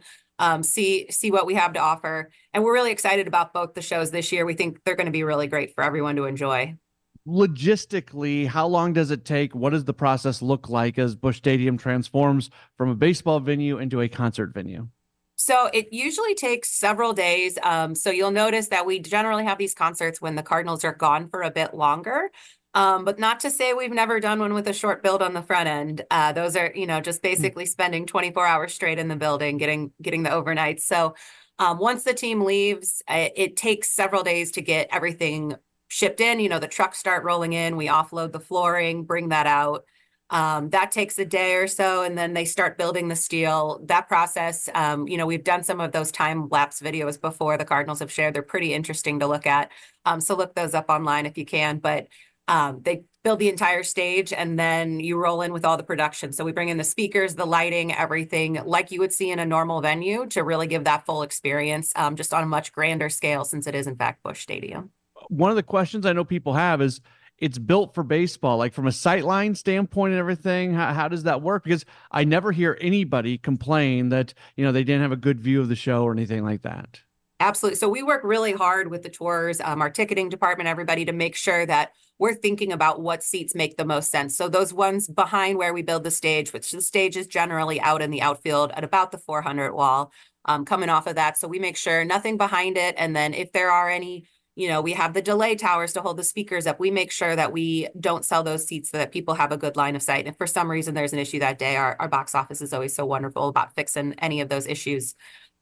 see what we have to offer. And we're really excited about both the shows this year. We think they're going to be really great for everyone to enjoy. Logistically, how long does it take? What does the process look like as Busch Stadium transforms from a baseball venue into a concert venue? So it usually takes several days. So you'll notice that we generally have these concerts when the Cardinals are gone for a bit longer. But not to say we've never done one with a short build on the front end. Those are, just basically spending 24 hours straight in the building, getting the overnight. So once the team leaves, it takes several days to get everything shipped in. The trucks start rolling in, we offload the flooring, bring that out. That takes a day or so, and then they start building the steel. That process, we've done some of those time-lapse videos before the Cardinals have shared. They're pretty interesting to look at. So look those up online if you can. But they build the entire stage, and then you roll in with all the production. So we bring in the speakers, the lighting, everything like you would see in a normal venue to really give that full experience, just on a much grander scale, since it is in fact Busch Stadium. One of the questions I know people have is, it's built for baseball, like from a sightline standpoint and everything. How does that work? Because I never hear anybody complain that, they didn't have a good view of the show or anything like that. Absolutely. So we work really hard with the tours, our ticketing department, everybody, to make sure that we're thinking about what seats make the most sense. So those ones behind where we build the stage, which the stage is generally out in the outfield at about the 400 wall, coming off of that. So we make sure nothing behind it. And then if there are any, we have the delay towers to hold the speakers up. We make sure that we don't sell those seats so that people have a good line of sight. And if for some reason there's an issue that day, our box office is always so wonderful about fixing any of those issues.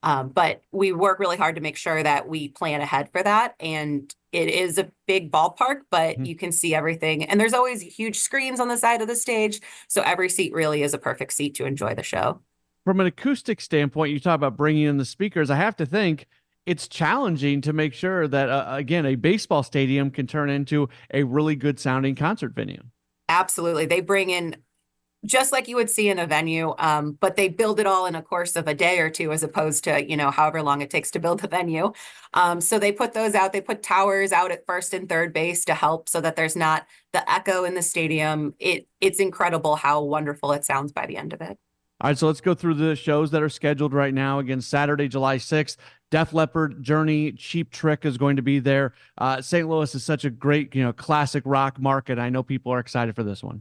But we work really hard to make sure that we plan ahead for that. And it is a big ballpark, but you can see everything. And there's always huge screens on the side of the stage. So every seat really is a perfect seat to enjoy the show. From an acoustic standpoint, you talk about bringing in the speakers. I have to think it's challenging to make sure that, again, a baseball stadium can turn into a really good sounding concert venue. Absolutely. They bring in just like you would see in a venue, but they build it all in a course of a day or two, as opposed to, however long it takes to build the venue. So they put those out. They put towers out at first and third base to help so that there's not the echo in the stadium. It's incredible how wonderful it sounds by the end of it. All right, so let's go through the shows that are scheduled right now. Again, Saturday, July 6th, Def Leppard, Journey, Cheap Trick is going to be there. St. Louis is such a great, classic rock market. I know people are excited for this one.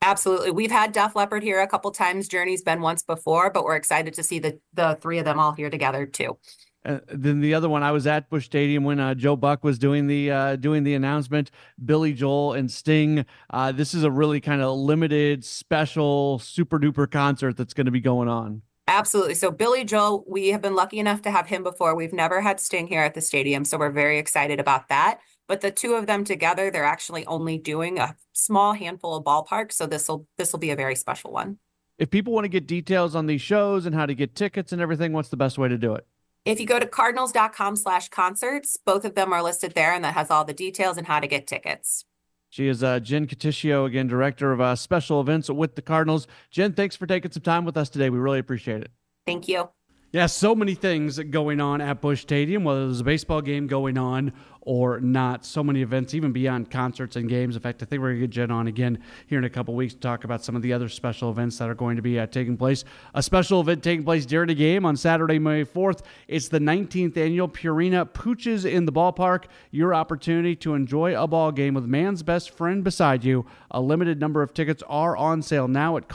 Absolutely. We've had Def Leppard here a couple times. Journey's been once before, but we're excited to see the three of them all here together too. Then the other one, I was at Busch Stadium when Joe Buck was doing the announcement. Billy Joel and Sting. This is a really kind of limited, special, super duper concert that's going to be going on. Absolutely. So Billy Joel, we have been lucky enough to have him before. We've never had Sting here at the stadium, so we're very excited about that. But the two of them together, they're actually only doing a small handful of ballparks, so this will be a very special one. If people want to get details on these shows and how to get tickets and everything, what's the best way to do it? If you go to cardinals.com/concerts, both of them are listed there, and that has all the details and how to get tickets. She is Jen Coticio, again, director of special events with the Cardinals. Jen, thanks for taking some time with us today. We really appreciate it. Thank you. Yeah, so many things going on at Busch Stadium, whether there's a baseball game going on or not. So many events, even beyond concerts and games. In fact, I think we're going to get Jen on again here in a couple weeks to talk about some of the other special events that are going to be taking place. A special event taking place during the game on Saturday, May 4th. It's the 19th annual Purina Pooches in the Ballpark. Your opportunity to enjoy a ball game with man's best friend beside you. A limited number of tickets are on sale now at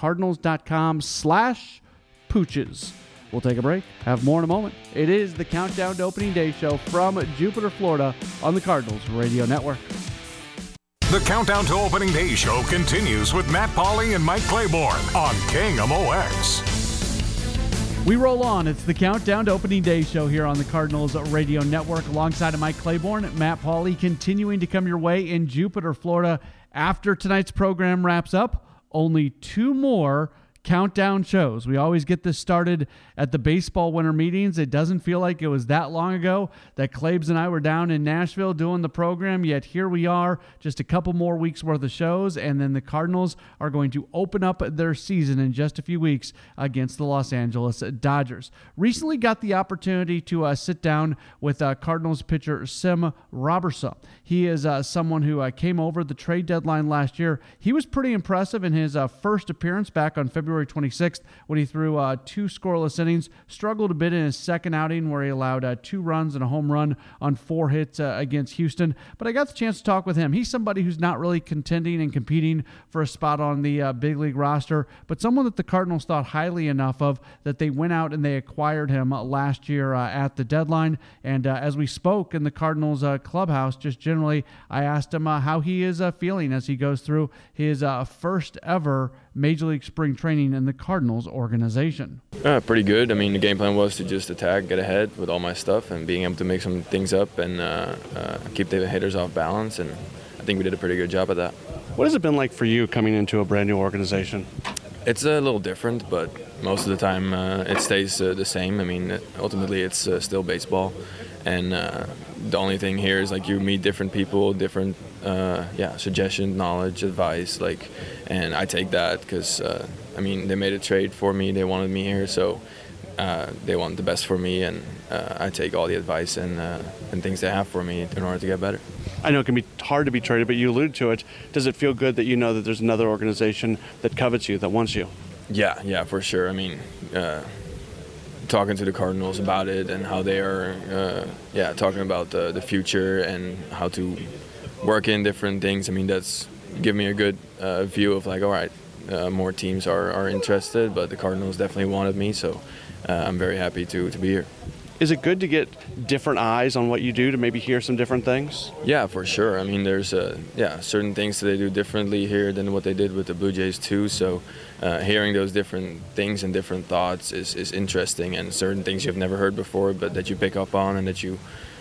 cardinals.com/pooches. We'll take a break. Have more in a moment. It is the Countdown to Opening Day show from Jupiter, Florida on the Cardinals Radio Network. The Countdown to Opening Day show continues with Matt Pauley and Mike Claiborne on KMOX. We roll on. It's the Countdown to Opening Day show here on the Cardinals Radio Network alongside of Mike Claiborne, Matt Pauley, continuing to come your way in Jupiter, Florida. After tonight's program wraps up, only two more countdown shows. We always get this started at the baseball winter meetings. It doesn't feel like it was that long ago that Claibs and I were down in Nashville doing the program, yet here we are, just a couple more weeks worth of shows, and then the Cardinals are going to open up their season in just a few weeks against the Los Angeles Dodgers. Recently got the opportunity to sit down with Cardinals pitcher Sim Robertson. He is someone who came over the trade deadline last year. He was pretty impressive in his first appearance back on February 26th when he threw 2 scoreless innings, struggled a bit in his second outing where he allowed 2 runs and a home run on 4 hits against Houston. But I got the chance to talk with him. He's somebody who's not really contending and competing for a spot on the big league roster, but someone that the Cardinals thought highly enough of that they went out and they acquired him last year at the deadline. And as we spoke in the Cardinals clubhouse, just generally, I asked him how he is feeling as he goes through his first ever Major League Spring Training in the Cardinals organization. Pretty good. I mean, the game plan was to just attack, get ahead with all my stuff, and being able to make some things up and keep the hitters off balance, and I think we did a pretty good job of that. What has it been like for you coming into a brand new organization? It's a little different, but most of the time it stays the same. I mean, ultimately it's still baseball, and the only thing here is like you meet different people, different suggestions, knowledge, advice, and I take that because I mean, they made a trade for me, they wanted me here, so they want the best for me, and I take all the advice and things they have for me in order to get better. I know it can be hard to be traded, but you alluded to it. Does it feel good that you know that there's another organization that covets you, that wants you? Yeah, for sure. I mean, talking to the Cardinals about it and how they are, talking about the future and how to work in different things. I mean, that's give me a good view of like, all right, more teams are interested, but the Cardinals definitely wanted me, so I'm very happy to be here. Is it good to get different eyes on what you do, to maybe hear some different things? Yeah, for sure. I mean, there's certain things that they do differently here than what they did with the Blue Jays too. So hearing those different things and different thoughts is interesting, and certain things you've never heard before, but that you pick up on and that you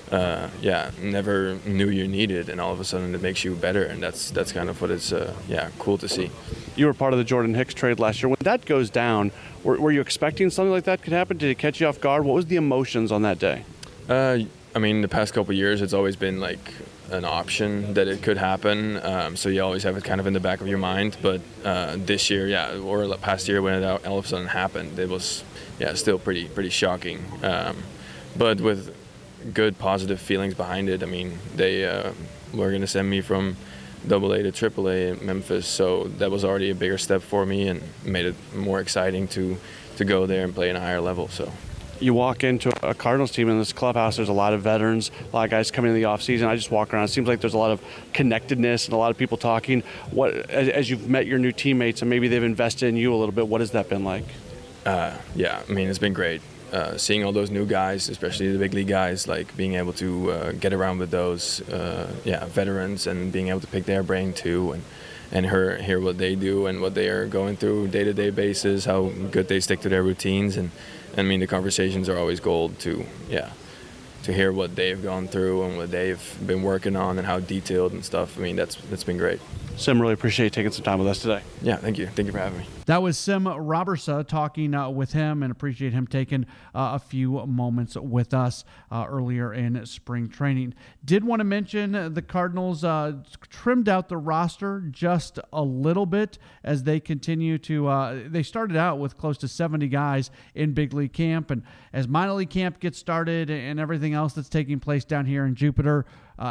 never knew you needed, and all of a sudden it makes you better, and that's kind of what it's cool to see. You were part of the Jordan Hicks trade last year. When that goes down, were you expecting something like that could happen? Did it catch you off guard? What was the emotions on that day? I mean, the past couple of years, it's always been like an option that it could happen, so you always have it kind of in the back of your mind. But this year, or past year when it all of a sudden happened, it was still pretty shocking. But with good positive feelings behind it. I mean, they were going to send me from AA to AAA in Memphis, so that was already a bigger step for me and made it more exciting to go there and play in a higher level. So you walk into a Cardinals team in this clubhouse, there's a lot of veterans, a lot of guys coming in the offseason. I just walk around. It seems like there's a lot of connectedness and a lot of people talking. As you've met your new teammates and maybe they've invested in you a little bit, what has that been like? Yeah, I mean, it's been great. Seeing all those new guys, especially the big league guys, like being able to get around with those veterans and being able to pick their brain too and hear what they do and what they are going through day-to-day basis, how good they stick to their routines. And I mean, the conversations are always gold to hear what they've gone through and what they've been working on and how detailed and stuff. I mean, that's been great. Sim, really appreciate you taking some time with us today. Yeah, thank you. Thank you for having me. That was Sim Robertsa talking with him, and appreciate him taking a few moments with us earlier in spring training. Did want to mention the Cardinals trimmed out the roster just a little bit as they continue to they started out with close to 70 guys in big league camp, and as minor league camp gets started and everything else that's taking place down here in Jupiter,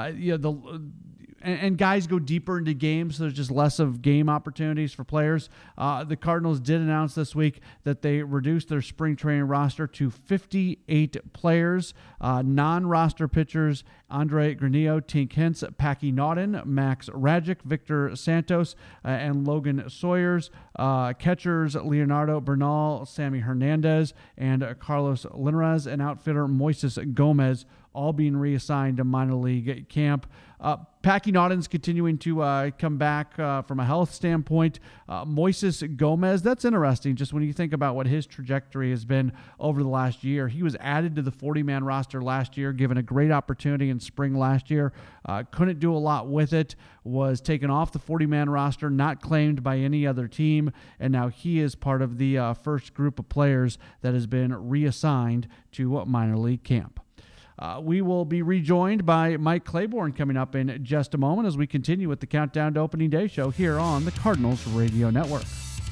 and guys go deeper into games, so there's just less of game opportunities for players. The Cardinals did announce this week that they reduced their spring training roster to 58 players. Non-roster pitchers: Andre Granillo, Tink Hintz, Packy Naughton, Max Rajic, Victor Santos, and Logan Sawyers. Catchers: Leonardo Bernal, Sammy Hernandez, and Carlos Linares, and outfitter Moises Gomez, all being reassigned to minor league camp. Packy Naughton's continuing to come back from a health standpoint. Moises Gomez, that's interesting, just when you think about what his trajectory has been over the last year. He was added to the 40-man roster last year, given a great opportunity in spring last year. Couldn't do a lot with it, was taken off the 40-man roster, not claimed by any other team, and now he is part of the first group of players that has been reassigned to minor league camp. We will be rejoined by Mike Claiborne coming up in just a moment as we continue with the Countdown to Opening Day show here on the Cardinals Radio Network.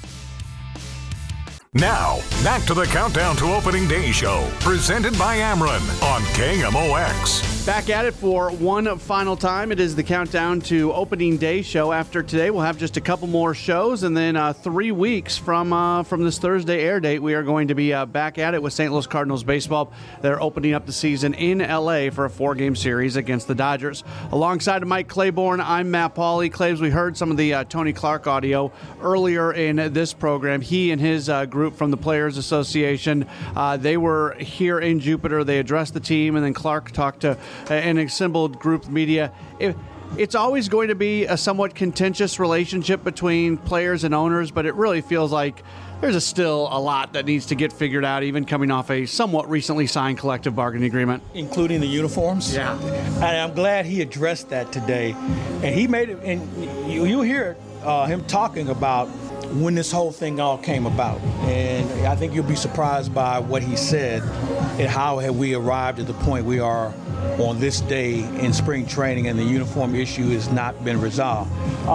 Now, back to the Countdown to Opening Day show, presented by Ameren on KMOX. Back at it for one final time. It is the Countdown to Opening Day show. After today, we'll have just a couple more shows, and then 3 weeks from this Thursday air date, we are going to be back at it with St. Louis Cardinals baseball. They're opening up the season in L.A. for a 4-game series against the Dodgers. Alongside of Mike Claiborne, I'm Matt Pauley. Claves, we heard some of the Tony Clark audio earlier in this program. He and his group from the Players Association, they were here in Jupiter. They addressed the team, and then Clark talked to an assembled group of media. It's always going to be a somewhat contentious relationship between players and owners, but it really feels like there's still a lot that needs to get figured out, even coming off a somewhat recently signed collective bargaining agreement. Including the uniforms? Yeah. And I'm glad he addressed that today. And he made it, and you'll hear him talking about when this whole thing all came about. And I think you'll be surprised by what he said and how have we arrived at the point we are on this day in spring training and the uniform issue has not been resolved.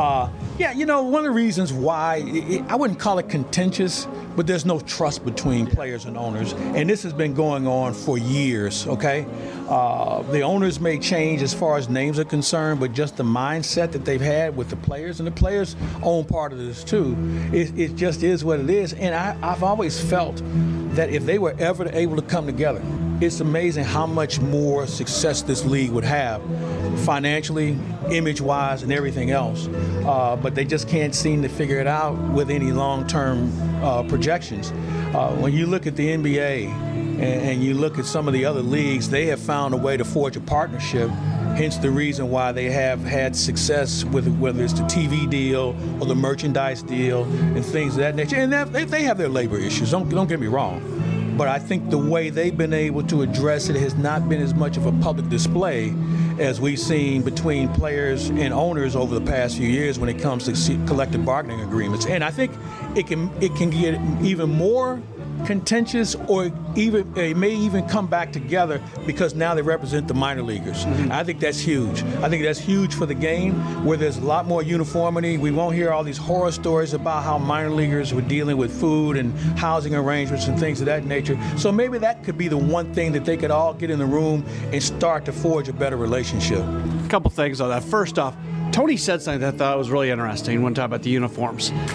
One of the reasons why, I wouldn't call it contentious, but there's no trust between players and owners. And this has been going on for years, okay? The owners may change as far as names are concerned, but just the mindset that they've had with the players, and the players own part of this too, it just is what it is. And I've always felt that if they were ever able to come together, it's amazing how much more success this league would have financially, image-wise, and everything else. But they just can't seem to figure it out with any long-term projections. When you look at the NBA and you look at some of the other leagues, they have found a way to forge a partnership, hence the reason why they have had success with whether it's the TV deal or the merchandise deal and things of that nature. And they have their labor issues, don't get me wrong. But I think the way they've been able to address it has not been as much of a public display as we've seen between players and owners over the past few years when it comes to collective bargaining agreements. And I think it can get even more contentious, or even it may even come back together because now they represent the minor leaguers. Mm-hmm. I think that's huge. I think that's huge for the game, where there's a lot more uniformity. We won't hear all these horror stories about how minor leaguers were dealing with food and housing arrangements and things of that nature. So maybe that could be the one thing that they could all get in the room and start to forge a better relationship. A couple things on that. First off, Tony said something that I thought was really interesting one time about the uniforms.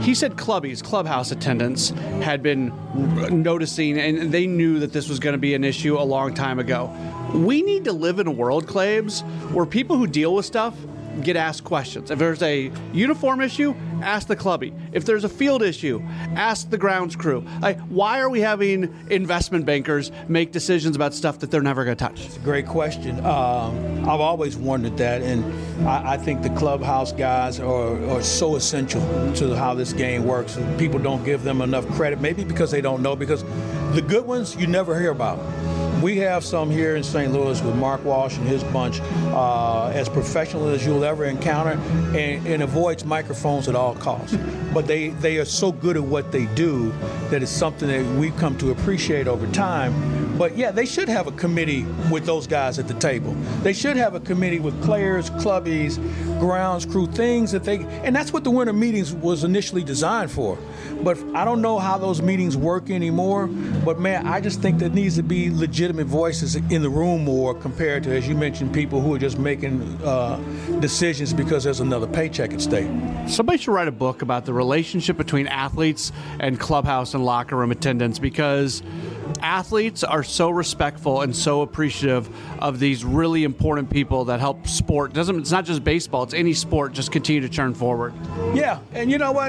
He said clubhouse attendants had been noticing, and they knew that this was going to be an issue a long time ago. We need to live in a world, Claves, where people who deal with stuff get asked questions. If there's a uniform issue, ask the clubby. If there's a field issue, ask the grounds crew. Why are we having investment bankers make decisions about stuff that they're never going to touch? It's a great question. I've always wondered that, and I think the clubhouse guys are so essential to how this game works. People don't give them enough credit, maybe because they don't know, because the good ones you never hear about. We have some here in St. Louis with Mark Walsh and his bunch, as professional as you'll ever encounter, and avoids microphones at all costs. But they are so good at what they do that it's something that we've come to appreciate over time. But yeah, they should have a committee with those guys at the table. They should have a committee with players, clubbies, grounds crew, things that and that's what the winter meetings was initially designed for. But I don't know how those meetings work anymore. But man, I just think there needs to be legitimate voices in the room more compared to, as you mentioned, people who are just making decisions because there's another paycheck at stake. Somebody should write a book about the relationship between athletes and clubhouse and locker room attendants, because athletes are so respectful and so appreciative of these really important people that help sport. It's not just baseball, it's any sport, just continue to churn forward. Yeah, and you know what?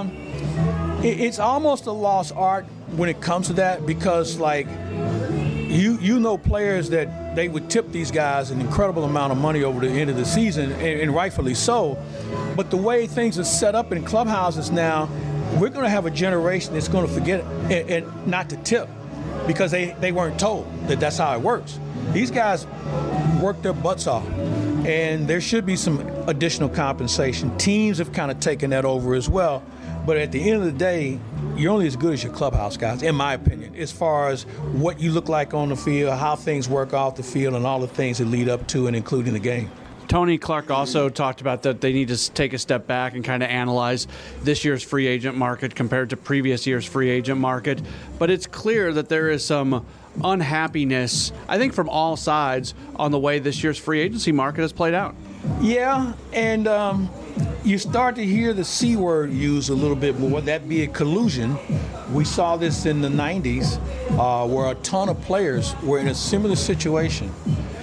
It's almost a lost art when it comes to that, because like you know players that they would tip these guys an incredible amount of money over the end of the season, and rightfully so. But the way things are set up in clubhouses now, we're going to have a generation that's going to forget and not to tip because they weren't told that that's how it works. These guys work their butts off, and there should be some additional compensation. Teams have kind of taken that over as well. But at the end of the day, you're only as good as your clubhouse guys, in my opinion, as far as what you look like on the field, how things work off the field, and all the things that lead up to and including the game. Tony Clark also talked about that they need to take a step back and kind of analyze this year's free agent market compared to previous year's free agent market. But it's clear that there is some unhappiness, I think, from all sides on the way this year's free agency market has played out. Yeah, and you start to hear the C word used a little bit more, that be a collusion. We saw this in the 90s where a ton of players were in a similar situation,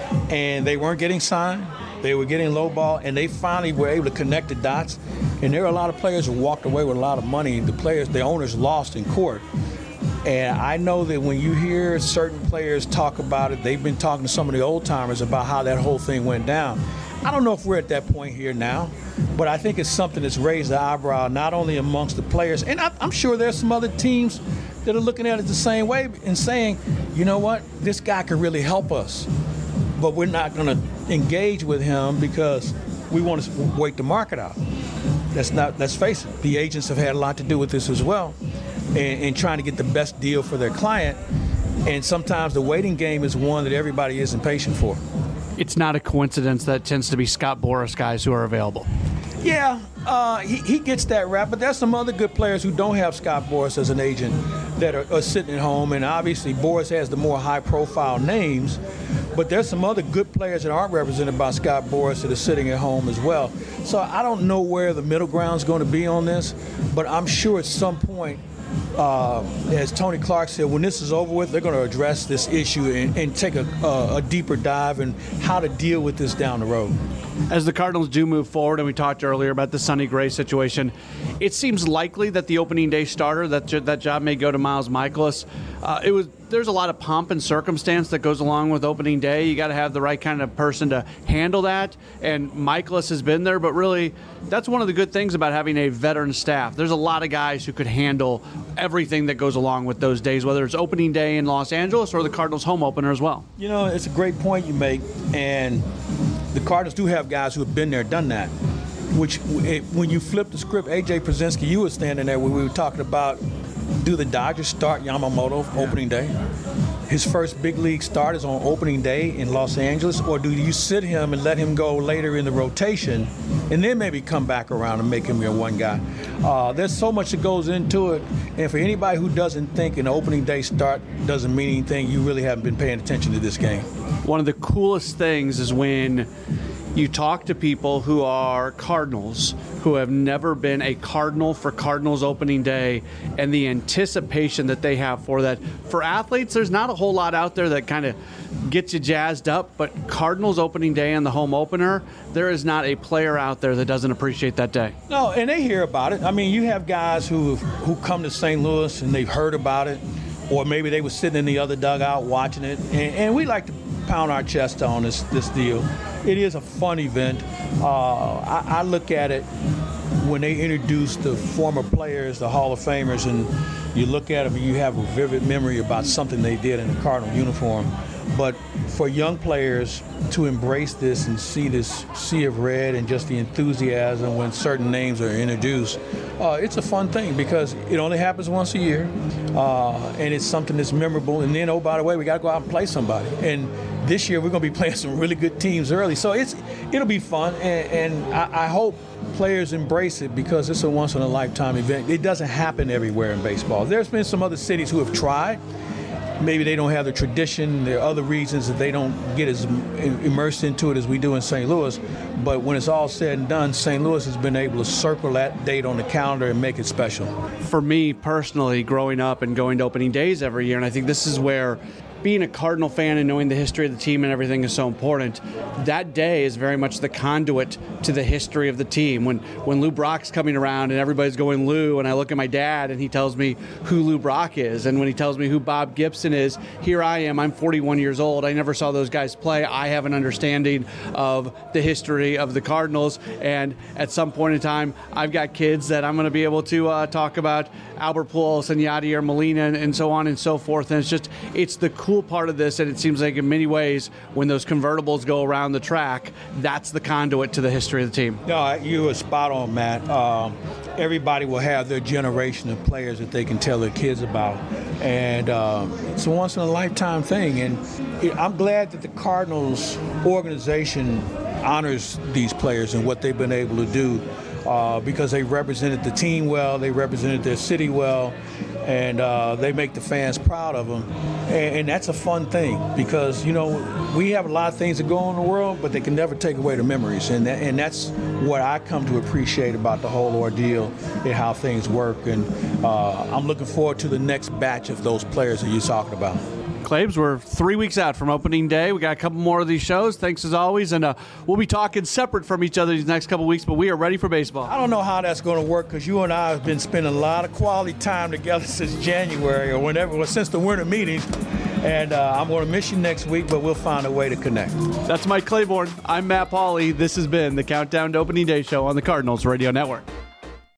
and they weren't getting signed. They were getting lowball, and they finally were able to connect the dots. And there are a lot of players who walked away with a lot of money. The owners lost in court. And I know that when you hear certain players talk about it, they've been talking to some of the old timers about how that whole thing went down. I don't know if we're at that point here now, but I think it's something that's raised the eyebrow not only amongst the players, and I'm sure there's some other teams that are looking at it the same way and saying, you know what, this guy could really help us, but we're not going to engage with him because we want to wait the market out. Let's face it, the agents have had a lot to do with this as well, and trying to get the best deal for their client, and sometimes the waiting game is one that everybody isn't patient for. It's not a coincidence that it tends to be Scott Boras guys who are available. Yeah, he gets that rap, but there's some other good players who don't have Scott Boras as an agent that are sitting at home, and obviously Boras has the more high-profile names, but there's some other good players that aren't represented by Scott Boras that are sitting at home as well. So I don't know where the middle ground is going to be on this, but I'm sure at some point, as Tony Clark said, when this is over with, they're going to address this issue and take a deeper dive in how to deal with this down the road. As the Cardinals do move forward, and we talked earlier about the Sonny Gray situation, it seems likely that the opening day starter, that job may go to Miles Mikolas. There's a lot of pomp and circumstance that goes along with opening day. You got to have the right kind of person to handle that, and Mikolas has been there, but really that's one of the good things about having a veteran staff. There's a lot of guys who could handle everything that goes along with those days, whether it's opening day in Los Angeles or the Cardinals home opener as well. You know, it's a great point you make, and the Cardinals do have guys who have been there, done that, which when you flip the script, A.J. Przinsky, you were standing there when we were talking about, do the Dodgers start Yamamoto opening day? His first big league start is on opening day in Los Angeles, or do you sit him and let him go later in the rotation and then maybe come back around and make him your one guy? There's so much that goes into it, and for anybody who doesn't think an opening day start doesn't mean anything, you really haven't been paying attention to this game. One of the coolest things is when You talk to people who are Cardinals, who have never been a Cardinal for Cardinals opening day, and the anticipation that they have for that. For athletes, there's not a whole lot out there that kind of gets you jazzed up, but Cardinals opening day and the home opener, there is not a player out there that doesn't appreciate that day. No, and they hear about it. I mean, you have guys who come to St. Louis and they've heard about it, or maybe they were sitting in the other dugout watching it, and we like to pound our chest on this deal. It is a fun event. I look at it when they introduce the former players, the Hall of Famers, and you look at them and you have a vivid memory about something they did in the Cardinal uniform. But for young players to embrace this and see this sea of red and just the enthusiasm when certain names are introduced, it's a fun thing because it only happens once a year, and it's something that's memorable. And then, oh, by the way, we got to go out and play somebody. And this year we're going to be playing some really good teams early. So it'll be fun, and I hope players embrace it because it's a once-in-a-lifetime event. It doesn't happen everywhere in baseball. There's been some other cities who have tried. Maybe they don't have the tradition. There are other reasons that they don't get as immersed into it as we do in St. Louis. But when it's all said and done, St. Louis has been able to circle that date on the calendar and make it special. For me personally, growing up and going to opening days every year, and I think this is where being a Cardinal fan and knowing the history of the team and everything is so important. That day is very much the conduit to the history of the team. When Lou Brock's coming around and everybody's going Lou, and I look at my dad and he tells me who Lou Brock is, and when he tells me who Bob Gibson is, here I am, I'm 41 years old. I never saw those guys play. I have an understanding of the history of the Cardinals, and at some point in time, I've got kids that I'm going to be able to talk about Albert Pujols and Yadier Molina and so on and so forth, and it's the cool part of this, and it seems like in many ways when those convertibles go around the track, that's the conduit to the history of the team. No, you were spot on, Matt. Everybody will have their generation of players that they can tell their kids about, and it's a once-in-a-lifetime thing, and I'm glad that the Cardinals organization honors these players and what they've been able to do because they represented the team well, they represented their city well, and they make the fans proud of them. And that's a fun thing because, you know, we have a lot of things that go on in the world, but they can never take away the memories. And that's what I come to appreciate about the whole ordeal and how things work. And I'm looking forward to the next batch of those players that you're talking about. Claibs, we're 3 weeks out from opening day. We got a couple more of these shows. Thanks as always. And we'll be talking separate from each other these next couple weeks, but we are ready for baseball. I don't know how that's going to work because you and I have been spending a lot of quality time together since January or whenever, well, since the winter meetings. And I'm going to miss you next week, but we'll find a way to connect. That's Mike Claiborne. I'm Matt Pauley. This has been the Countdown to Opening Day show on the Cardinals Radio Network.